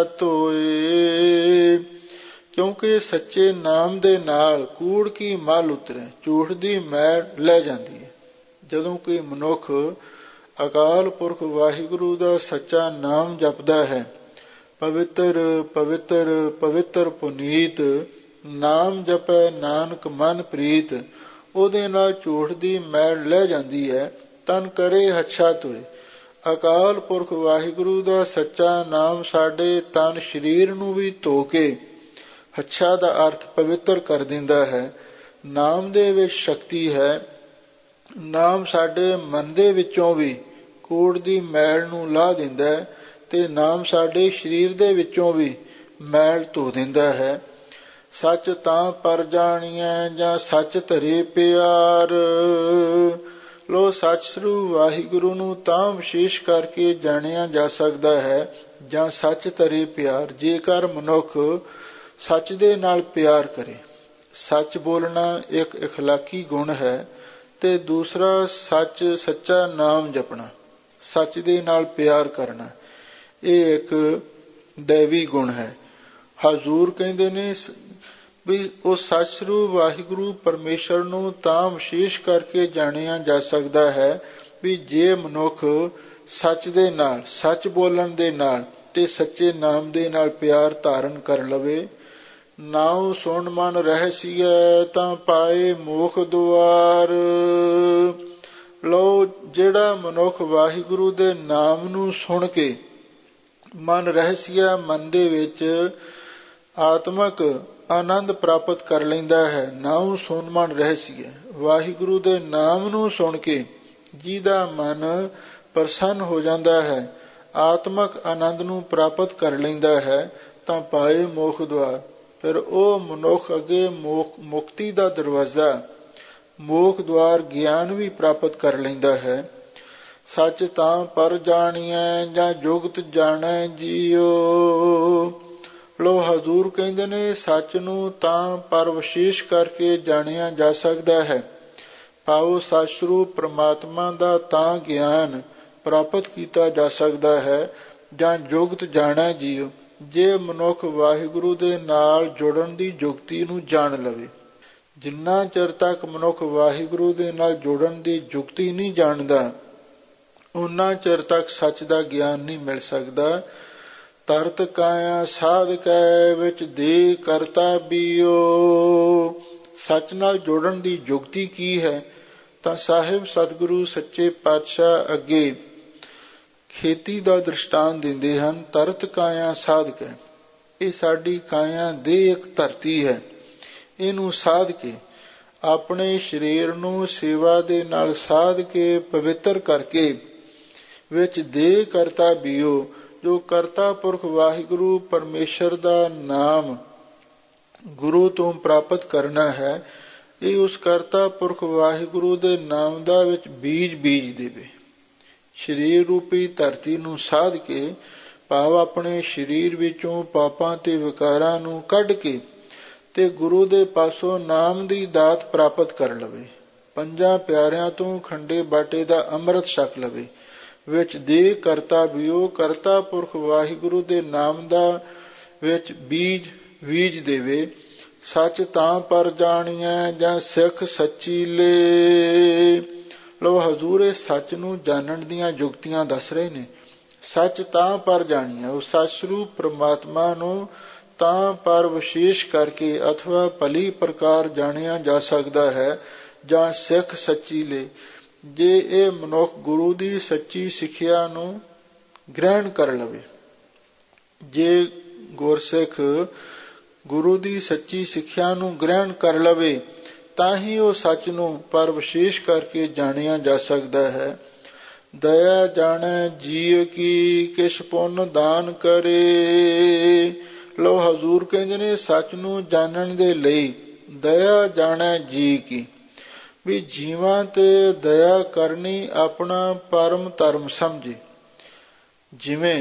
ਧੋਏ। ਕਿਉਂਕਿ ਸੱਚੇ ਨਾਮ ਦੇ ਨਾਲ ਕੂੜ ਕੀ ਮਲ ਉਤਰੈ, ਝੂਠ ਦੀ ਮੈਲ ਲੈ ਜਾਂਦੀ ਹੈ। ਜਦੋਂ ਕੋਈ ਮਨੁੱਖ ਅਕਾਲ ਪੁਰਖ ਵਾਹਿਗੁਰੂ ਦਾ ਸੱਚਾ ਨਾਮ ਜਪਦਾ ਹੈ, ਪਵਿੱਤਰ ਪਵਿੱਤਰ ਪਵਿੱਤਰ ਪੁਨੀਤ ਨਾਮ ਜਪੈ ਨਾਨਕ ਮਨ ਪ੍ਰੀਤ, ਉਹਦੇ ਨਾਲ ਝੂਠ ਦੀ ਮੈਲ ਲੈ ਜਾਂਦੀ ਹੈ। ਤਨ ਕਰੇ ਹੱਛਾ ਧੋਏ। ਅਕਾਲ ਪੁਰਖ ਵਾਹਿਗੁਰੂ ਦਾ ਸੱਚਾ ਨਾਮ ਸਾਡੇ ਤਨ ਸਰੀਰ ਨੂੰ ਵੀ ਧੋ ਕੇ, ਹੱਛਾ ਦਾ ਅਰਥ ਪਵਿੱਤਰ ਕਰ ਦਿੰਦਾ ਹੈ। ਨਾਮ ਦੇ ਵਿੱਚ ਸ਼ਕਤੀ ਹੈ। ਨਾਮ ਸਾਡੇ ਮਨ ਦੇ ਵਿੱਚੋਂ ਵੀ ਕੂੜ ਦੀ ਮੈਲ ਨੂੰ ਲਾਹ ਦਿੰਦਾ ਹੈ, ਤੇ ਨਾਮ ਸਾਡੇ ਸਰੀਰ ਦੇ ਵਿੱਚੋਂ ਵੀ ਮੈਲ ਧੋ ਦਿੰਦਾ ਹੈ। ਸੱਚ ਤਾਂ ਪਰ ਜਾਣੀਐ ਜਾਂ ਸੱਚ ਧਰੇ ਪਿਆਰ। ਲੋ ਸੱਚ ਸਰੂਪ ਵਾਹਿਗੁਰੂ ਨੂੰ ਤਾਂ ਵਿਸ਼ੇਸ਼ ਕਰਕੇ ਜਾਣਿਆ ਜਾ ਸਕਦਾ ਹੈ ਜਾਂ ਸੱਚ ਧਰੇ ਪਿਆਰ, ਜੇਕਰ ਮਨੁੱਖ ਸੱਚ ਦੇ ਨਾਲ ਪਿਆਰ ਕਰੇ। ਸੱਚ ਬੋਲਣਾ ਇੱਕ ਇਖਲਾਕੀ ਗੁਣ ਹੈ, ਤੇ ਦੂਸਰਾ ਸੱਚ ਸੱਚਾ ਨਾਮ ਜਪਣਾ, ਸੱਚ ਦੇ ਨਾਲ ਪਿਆਰ ਕਰਨਾ, ਇਹ ਇੱਕ ਦੈਵੀ ਗੁਣ ਹੈ। ਹਜ਼ੂਰ ਕਹਿੰਦੇ ਨੇ ਵੀ ਉਹ ਸੱਚ ਸਰੂਪ ਵਾਹਿਗੁਰੂ ਪਰਮੇਸ਼ਰ ਨੂੰ ਤਾਂ ਵਿਸ਼ੇਸ਼ ਕਰਕੇ ਜਾਣਿਆ ਜਾ ਸਕਦਾ ਹੈ ਵੀ ਜੇ ਮਨੁੱਖ ਸੱਚ ਦੇ ਨਾਲ, ਸੱਚ ਬੋਲਣ ਦੇ ਨਾਲ ਤੇ ਸੱਚੇ ਨਾਮ ਦੇ ਨਾਲ ਪਿਆਰ ਧਾਰਨ ਕਰ ਲਵੇ। ਨਾਉ ਸੁਣ ਮਨ ਰਹਿਸੀਐ ਤਾਂ ਪਾਏ ਮੋਖ ਦੁਆਰ। ਲਓ ਜਿਹੜਾ ਮਨੁੱਖ ਵਾਹਿਗੁਰੂ ਦੇ ਨਾਮ ਨੂੰ ਸੁਣ ਕੇ ਮਨ ਰਹਿਸੀਆ, ਮਨ ਦੇ ਵਿੱਚ ਆਤਮਕ ਆਨੰਦ ਪ੍ਰਾਪਤ ਕਰ ਲੈਂਦਾ ਹੈ। ਨਾਉ ਸੁਣ ਮਨ ਰਹਿਸੀਐ, ਵਾਹਿਗੁਰੂ ਦੇ ਨਾਮ ਨੂੰ ਸੁਣ ਕੇ ਜਿਹਦਾ ਮਨ ਪ੍ਰਸੰਨ ਹੋ ਜਾਂਦਾ ਹੈ, ਆਤਮਕ ਆਨੰਦ ਨੂੰ ਪ੍ਰਾਪਤ ਕਰ ਲੈਂਦਾ ਹੈ, ਤਾਂ ਪਾਏ ਮੋਖ ਦੁਆਰ। ਫਿਰ ਉਹ ਮਨੁੱਖ ਅੱਗੇ ਮੋਖ ਮੁਕਤੀ ਦਾ ਦਰਵਾਜ਼ਾ, ਮੋਖ ਦੁਆਰ ਗਿਆਨ ਵੀ ਪ੍ਰਾਪਤ ਕਰ ਲੈਂਦਾ ਹੈ। ਸੱਚ ਤਾਂ ਪਰ ਜਾਣੀਐ ਜਾਂ ਜੁਗਤ ਜਾਣੈ ਜੀਓ। ਲੋ ਹਜ਼ੂਰ ਕਹਿੰਦੇ ਨੇ ਸੱਚ ਨੂੰ ਤਾਂ ਪਰ ਵਿਸ਼ੇਸ਼ ਕਰਕੇ ਜਾਣਿਆ ਜਾ ਸਕਦਾ ਹੈ। ਭਾਵ ਸੱਚ ਸਰੂਪ ਪ੍ਰਮਾਤਮਾ ਦਾ ਤਾਂ ਗਿਆਨ ਪ੍ਰਾਪਤ ਕੀਤਾ ਜਾ ਸਕਦਾ ਹੈ ਜਾਂ ਜੁਗਤ ਜਾਣੈ ਜੀਓ, ਜੇ ਮਨੁੱਖ ਵਾਹਿਗੁਰੂ ਦੇ ਨਾਲ ਜੁੜਨ ਦੀ ਜੁਗਤੀ ਨੂੰ ਜਾਣ ਲਵੇ। ਜਿੰਨਾ ਚਿਰ ਤੱਕ ਮਨੁੱਖ ਵਾਹਿਗੁਰੂ ਦੇ ਨਾਲ ਜੁੜਨ ਦੀ ਜੁਗਤੀ ਨਹੀਂ ਜਾਣਦਾ, ਉਨਾ ਚਿਰ ਤੱਕ ਸੱਚ ਦਾ ਗਿਆਨ ਨਹੀਂ ਮਿਲ ਸਕਦਾ। ਤਰਤ ਕਾਇਆ ਸਾਧ ਕੈ ਵਿੱਚ ਦੇ ਕਰਤਾ ਬੀਓ। ਸੱਚ ਨਾਲ ਜੁੜਨ ਦੀ ਜੁਗਤੀ ਕੀ ਹੈ? ਤਾਂ ਸਾਹਿਬ ਸਤਿਗੁਰੂ ਸੱਚੇ ਪਾਤਸ਼ਾਹ ਅੱਗੇ ਖੇਤੀ ਦਾ ਦ੍ਰਿਸ਼ਟਾਂਤ ਦਿੰਦੇ ਹਨ। ਤਰਤ ਕਾਇਆ ਸਾਧ ਕੈ, ਇਹ ਸਾਡੀ ਕਾਇਆ ਦੇ ਇੱਕ ਧਰਤੀ ਹੈ। ਇਹਨੂੰ ਸਾਧ ਕੇ, ਆਪਣੇ ਸਰੀਰ ਨੂੰ ਸੇਵਾ ਦੇ ਨਾਲ ਸਾਧ ਕੇ, ਪਵਿੱਤਰ ਕਰਕੇ, ਵਿੱਚ ਦੇ ਕਰਤਾ ਬੀਓ, ਜੋ ਕਰਤਾ ਪੁਰਖ ਵਾਹਿਗੁਰੂ ਪਰਮੇਸ਼ਰ ਦਾ ਨਾਮ ਗੁਰੂ ਤੋਂ ਪ੍ਰਾਪਤ ਕਰਨਾ ਹੈ, ਇਹ ਉਸ ਕਰਤਾ ਪੁਰਖ ਵਾਹਿਗੁਰੂ ਦੇ ਨਾਮ ਦਾ ਵਿੱਚ ਬੀਜ ਬੀਜ ਦੇਵੇ। ਸਰੀਰ ਰੂਪੀ ਧਰਤੀ ਨੂੰ ਸਾਧ ਕੇ, ਭਾਵ ਆਪਣੇ ਸਰੀਰ ਵਿੱਚੋਂ ਪਾਪਾਂ ਤੇ ਵਿਕਾਰਾਂ ਨੂੰ ਕੱਢ ਕੇ, ਤੇ ਗੁਰੂ ਦੇ ਪਾਸੋਂ ਨਾਮ ਦੀ ਦਾਤ ਪ੍ਰਾਪਤ ਕਰ ਲਵੇ। ਪੰਜਾਂ ਪਿਆਰਿਆਂ ਤੋਂ ਖੰਡੇ ਬਾਟੇ ਦਾ ਅੰਮ੍ਰਿਤ ਛਕ ਲਵੇ। ਵਿੱਚ ਦੇ ਕਰਤਾ ਬਿਓ ਕਰਤਾ ਪੁਰਖ ਵਾਹਿਗੁਰੂ ਦੇ ਨਾਮ ਦਾ ਵਿੱਚ ਬੀਜ ਬੀਜ ਦੇਵੇ। ਸੱਚ ਤਾਂ ਪਰ ਜਾਣੀਐ ਜਾਂ ਸਿੱਖ ਸੱਚੀ ਲੇ। ਲੋ ਹਜ਼ੂਰ ਇਹ ਸੱਚ ਨੂੰ ਜਾਣਨ ਦੀਆਂ ਜੁਗਤੀਆਂ ਦੱਸ ਰਹੇ ਨੇ। ਸੱਚ ਤਾਂ ਪਰ ਜਾਣੀਐ, ਉਹ ਸੱਚ ਸਰੂਪ ਪ੍ਰਮਾਤਮਾ ਨੂੰ ਤਾਂ ਪਰ ਵਿਸ਼ੇਸ਼ ਕਰਕੇ ਅਥਵਾ ਭਲੀ ਪ੍ਰਕਾਰ ਜਾਣਿਆ ਜਾ ਸਕਦਾ ਹੈ ਜਾਂ ਸਿੱਖ ਸੱਚੀ ਲੇ। ਜੇ ਇਹ ਮਨੁੱਖ ਗੁਰੂ ਦੀ ਸੱਚੀ ਸਿੱਖਿਆ ਨੂੰ ਗ੍ਰਹਿਣ ਕਰ ਲਵੇ, ਜੇ ਗੁਰਸਿੱਖ ਗੁਰੂ ਦੀ ਸੱਚੀ ਸਿੱਖਿਆ ਨੂੰ ਗ੍ਰਹਿਣ ਕਰ ਲਵੇ ਤਾਂ ਹੀ ਉਹ ਸੱਚ ਨੂੰ ਪਰ ਵਿਸ਼ੇਸ਼ ਕਰਕੇ ਜਾਣਿਆ ਜਾ ਸਕਦਾ ਹੈ। ਦਇਆ ਜਾਣੈ ਜੀਅ ਕੀ ਕਿਛ ਪੁੰਨ ਦਾਨ ਕਰੇ। ਲੋ ਹਜ਼ੂਰ ਕਹਿੰਦੇ ਨੇ ਸੱਚ ਨੂੰ ਜਾਣਨ ਦੇ ਲਈ ਦਇਆ ਜਾਣੈ ਜੀਅ ਕੀ, ਵੀ ਜੀਵਾਂ ਤੇ ਦਇਆ ਕਰਨੀ ਆਪਣਾ ਪਰਮ ਧਰਮ ਸਮਝੇ। ਜਿਵੇਂ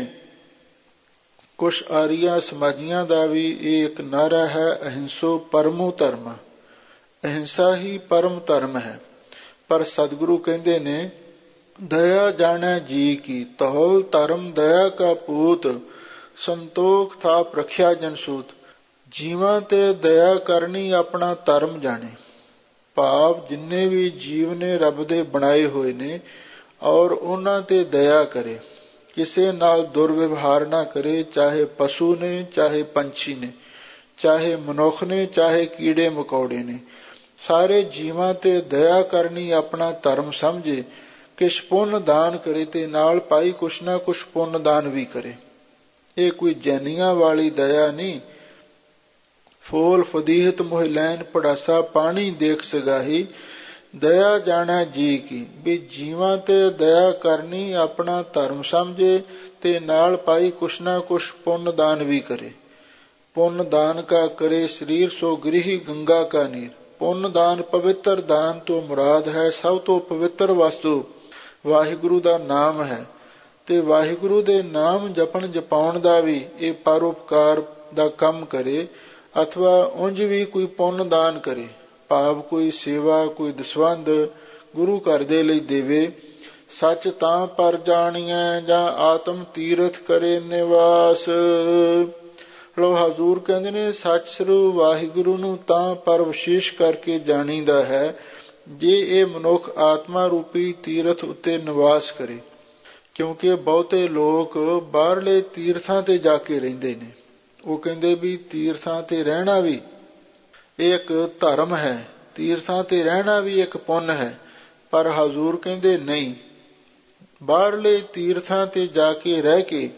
ਕੁਛ ਆਰੀਆ ਸਮਾਜੀਆਂ ਦਾ ਵੀ ਇਹ ਇੱਕ ਨਾਅਰਾ ਹੈ, ਅਹਿੰਸੋ ਪਰਮੋ ਧਰਮ, ਅਹਿੰਸਾ ਹੀ ਪਰਮ ਧਰਮ ਹੈ। ਪਰ ਸਤਿਗੁਰੂ ਕਹਿੰਦੇ ਨੇ ਦਇਆ ਜਾਣੈ ਜੀ ਕੀ, ਤਹੋਲ ਧਰਮ ਦਇਆ ਕਾ ਪੂਤ, ਸੰਤੋਖ ਥਾਪ ਰੱਖਿਆ ਜਨਸੂਤ। ਜੀਵਾਂ ਤੇ ਦਇਆ ਕਰਨੀ ਆਪਣਾ ਧਰਮ ਜਾਣੇ। ਭਾਵ ਜਿੰਨੇ ਵੀ ਜੀਵ ਨੇ ਰੱਬ ਦੇ ਬਣਾਏ ਹੋਏ ਨੇ ਔਰ ਉਹਨਾਂ ਤੇ ਦਇਆ ਕਰੇ, ਕਿਸੇ ਨਾਲ ਦੁਰਵਿਵਹਾਰ ਨਾ ਕਰੇ, ਚਾਹੇ ਪਸ਼ੂ ਨੇ, ਚਾਹੇ ਪੰਛੀ ਨੇ, ਚਾਹੇ ਮਨੁੱਖ ਨੇ, ਚਾਹੇ ਕੀੜੇ ਮਕੌੜੇ ਨੇ। ਸਾਰੇ ਜੀਵਾਂ ਤੇ ਦਇਆ ਕਰਨੀ ਆਪਣਾ ਧਰਮ ਸਮਝੇ। ਕਿਛ ਪੁੰਨ ਦਾਨ ਕਰੇ, ਤੇ ਨਾਲ ਭਾਈ ਕੁਛ ਨਾ ਕੁਛ ਪੁੰਨ ਦਾਨ ਵੀ ਕਰੇ। ਇਹ ਕੋਈ ਜੈਨੀਆਂ ਵਾਲੀ ਦਇਆ ਨਹੀਂ। ਫੋਲ ਫਦੀਹਤ ਮੋਹ ਲੈਨ ਪੜਾਸਾ ਪਾਣੀ ਦੇਖ ਸਗਾਹੀ। ਦਇਆ ਜਾਣੈ ਜੀ ਕੀ, ਵੀ ਜੀਵਾਂ ਤੇ ਦਇਆ ਕਰਨੀ ਆਪਣਾ ਧਰਮ ਸਮਝੇ ਤੇ ਨਾਲ ਭਾਈ ਕੁਛ ਨਾ ਕੁਛ ਪੁੰਨ ਦਾਨ ਵੀ ਕਰੇ। ਪੁੰਨ ਦਾਨ ਕਾ ਕਰੇ ਸਰੀਰ ਸੋ ਗ੍ਰਹਿ ਗੰਗਾ ਕਾ ਨੀਰ। ਪੁੰਨ ਦਾਨ ਪਵਿੱਤਰ ਦਾਨ ਤੋਂ ਮੁਰਾਦ ਹੈ ਸਭ ਤੋਂ ਪਵਿੱਤਰ ਵਸਤੂ ਵਾਹਿਗੁਰੂ ਦਾ ਨਾਮ ਹੈ। ਤੇ ਵਾਹਿਗੁਰੂ ਦੇ ਨਾਮ ਜਪਣ ਜਪਾਉਣ ਦਾ ਵੀ ਇਹ ਪਰਉਪਕਾਰ ਦਾ ਕੰਮ ਕਰੇ, ਅਥਵਾ ਉਂਝ ਵੀ ਕੋਈ ਪੁੰਨ ਦਾਨ ਕਰੇ, ਭਾਵ ਕੋਈ ਸੇਵਾ, ਕੋਈ ਦਸਵੰਧ ਗੁਰੂ ਘਰ ਦੇ ਲਈ ਦੇਵੇ। ਸੱਚ ਤਾਂ ਪਰ ਜਾਣੀਐ ਜਾਂ ਆਤਮ ਤੀਰਥ ਕਰੇ ਨਿਵਾਸ। ਲੋ ਹਜ਼ੂਰ ਕਹਿੰਦੇ ਨੇ ਸੱਚ ਸਰੂਪ ਵਾਹਿਗੁਰੂ ਨੂੰ ਤਾਂ ਪਰ ਵਿਸ਼ੇਸ਼ ਕਰਕੇ ਜਾਣੀਦਾ ਹੈ ਜੇ ਇਹ ਮਨੁੱਖ ਆਤਮਾ ਰੂਪੀ ਤੀਰਥ ਉੱਤੇ ਨਿਵਾਸ ਕਰੇ। ਕਿਉਂਕਿ ਬਹੁਤੇ ਲੋਕ ਬਾਹਰਲੇ ਤੀਰਥਾਂ ਤੇ ਜਾ ਕੇ ਰਹਿੰਦੇ ਨੇ। ਉਹ ਕਹਿੰਦੇ ਵੀ ਤੀਰਥਾਂ ਤੇ ਰਹਿਣਾ ਵੀ ਇਹ ਇੱਕ ਧਰਮ ਹੈ, ਤੀਰਥਾਂ ਤੇ ਰਹਿਣਾ ਵੀ ਇੱਕ ਪੁੰਨ ਹੈ। ਪਰ ਹਜ਼ੂਰ ਕਹਿੰਦੇ ਨਹੀਂ, ਬਾਹਰਲੇ ਤੀਰਥਾਂ ਤੇ ਜਾ ਕੇ ਰਹਿ ਕੇ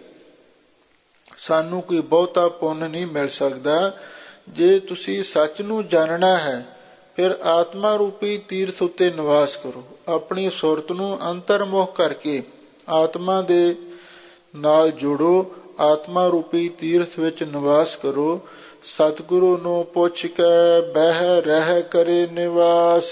ਸਾਨੂੰ ਕੋਈ ਬਹੁਤਾ ਪੁੰਨ ਨਹੀਂ ਮਿਲ ਸਕਦਾ। ਜੇ ਤੁਸੀਂ ਸੱਚ ਨੂੰ ਜਾਣਨਾ ਹੈ ਫਿਰ ਆਤਮਾ ਰੂਪੀ ਤੀਰਥ ਉੱਤੇ ਨਿਵਾਸ ਕਰੋ। ਆਪਣੀ ਸੁਰਤ ਨੂੰ ਅੰਤਰਮੁਖ ਕਰਕੇ ਆਤਮਾ ਦੇ ਨਾਲ ਜੋੜੋ, ਆਤਮਾ ਰੂਪੀ ਤੀਰਥ ਵਿੱਚ ਨਿਵਾਸ ਕਰੋ। ਸਤਿਗੁਰੂ ਨੂੰ ਪੁੱਛ ਕੇ ਬਹਿ ਰਹਿ ਕਰੇ ਨਿਵਾਸ।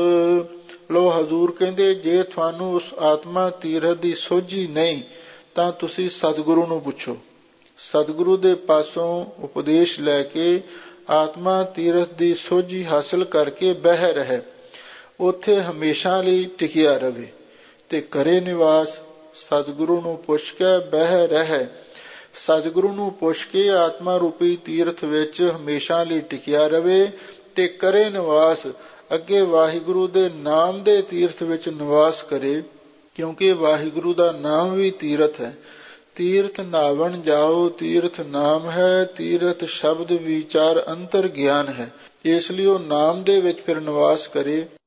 ਲੋ ਹਜ਼ੂਰ ਕਹਿੰਦੇ ਜੇ ਤੁਹਾਨੂੰ ਉਸ ਆਤਮਾ ਤੀਰਥ ਦੀ ਸੋਝੀ ਨਹੀਂ ਤਾਂ ਤੁਸੀਂ ਸਤਿਗੁਰੂ ਨੂੰ ਪੁੱਛੋ। ਸਤਿਗੁਰੂ ਦੇ ਪਾਸੋਂ ਉਪਦੇਸ਼ ਲੈ ਕੇ ਆਤਮਾ ਤੀਰਥ ਦੀ ਸੋਝੀ ਹਾਸਲ ਕਰਕੇ ਬਹਿ ਰਹੇ, ਉੱਥੇ ਹਮੇਸ਼ਾ ਲਈ ਟਿਕਿਆ ਰਵੇ ਤੇ ਕਰੇ ਨਿਵਾਸ। ਸਤਿਗੁਰੂ ਨੂੰ ਪੁੱਛ ਕੇ ਬਹਿ ਰਹੇ, ਸਤਿਗੁਰੂ ਨੂੰ ਪੁੱਛ ਕੇ ਆਤਮਾ ਰੂਪੀ ਤੀਰਥ ਵਿੱਚ ਹਮੇਸ਼ਾ ਲਈ ਟਿਕਿਆ ਰਵੇ ਤੇ ਕਰੇ ਨਿਵਾਸ। ਅੱਗੇ ਵਾਹਿਗੁਰੂ ਦੇ ਨਾਮ ਦੇ ਤੀਰਥ ਵਿੱਚ ਨਿਵਾਸ ਕਰੇ, ਕਿਉਂਕਿ ਵਾਹਿਗੁਰੂ ਦਾ ਨਾਮ ਵੀ ਤੀਰਥ ਹੈ। ਤੀਰਥ ਨਾਵਣ ਜਾਓ ਤੀਰਥ ਨਾਮ ਹੈ, ਤੀਰਥ ਸ਼ਬਦ ਵਿਚਾਰ ਅੰਤਰ ਗਿਆਨ ਹੈ। ਇਸ ਲਈ ਉਹ ਨਾਮ ਦੇ ਵਿੱਚ ਫਿਰ ਨਿਵਾਸ ਕਰੇ।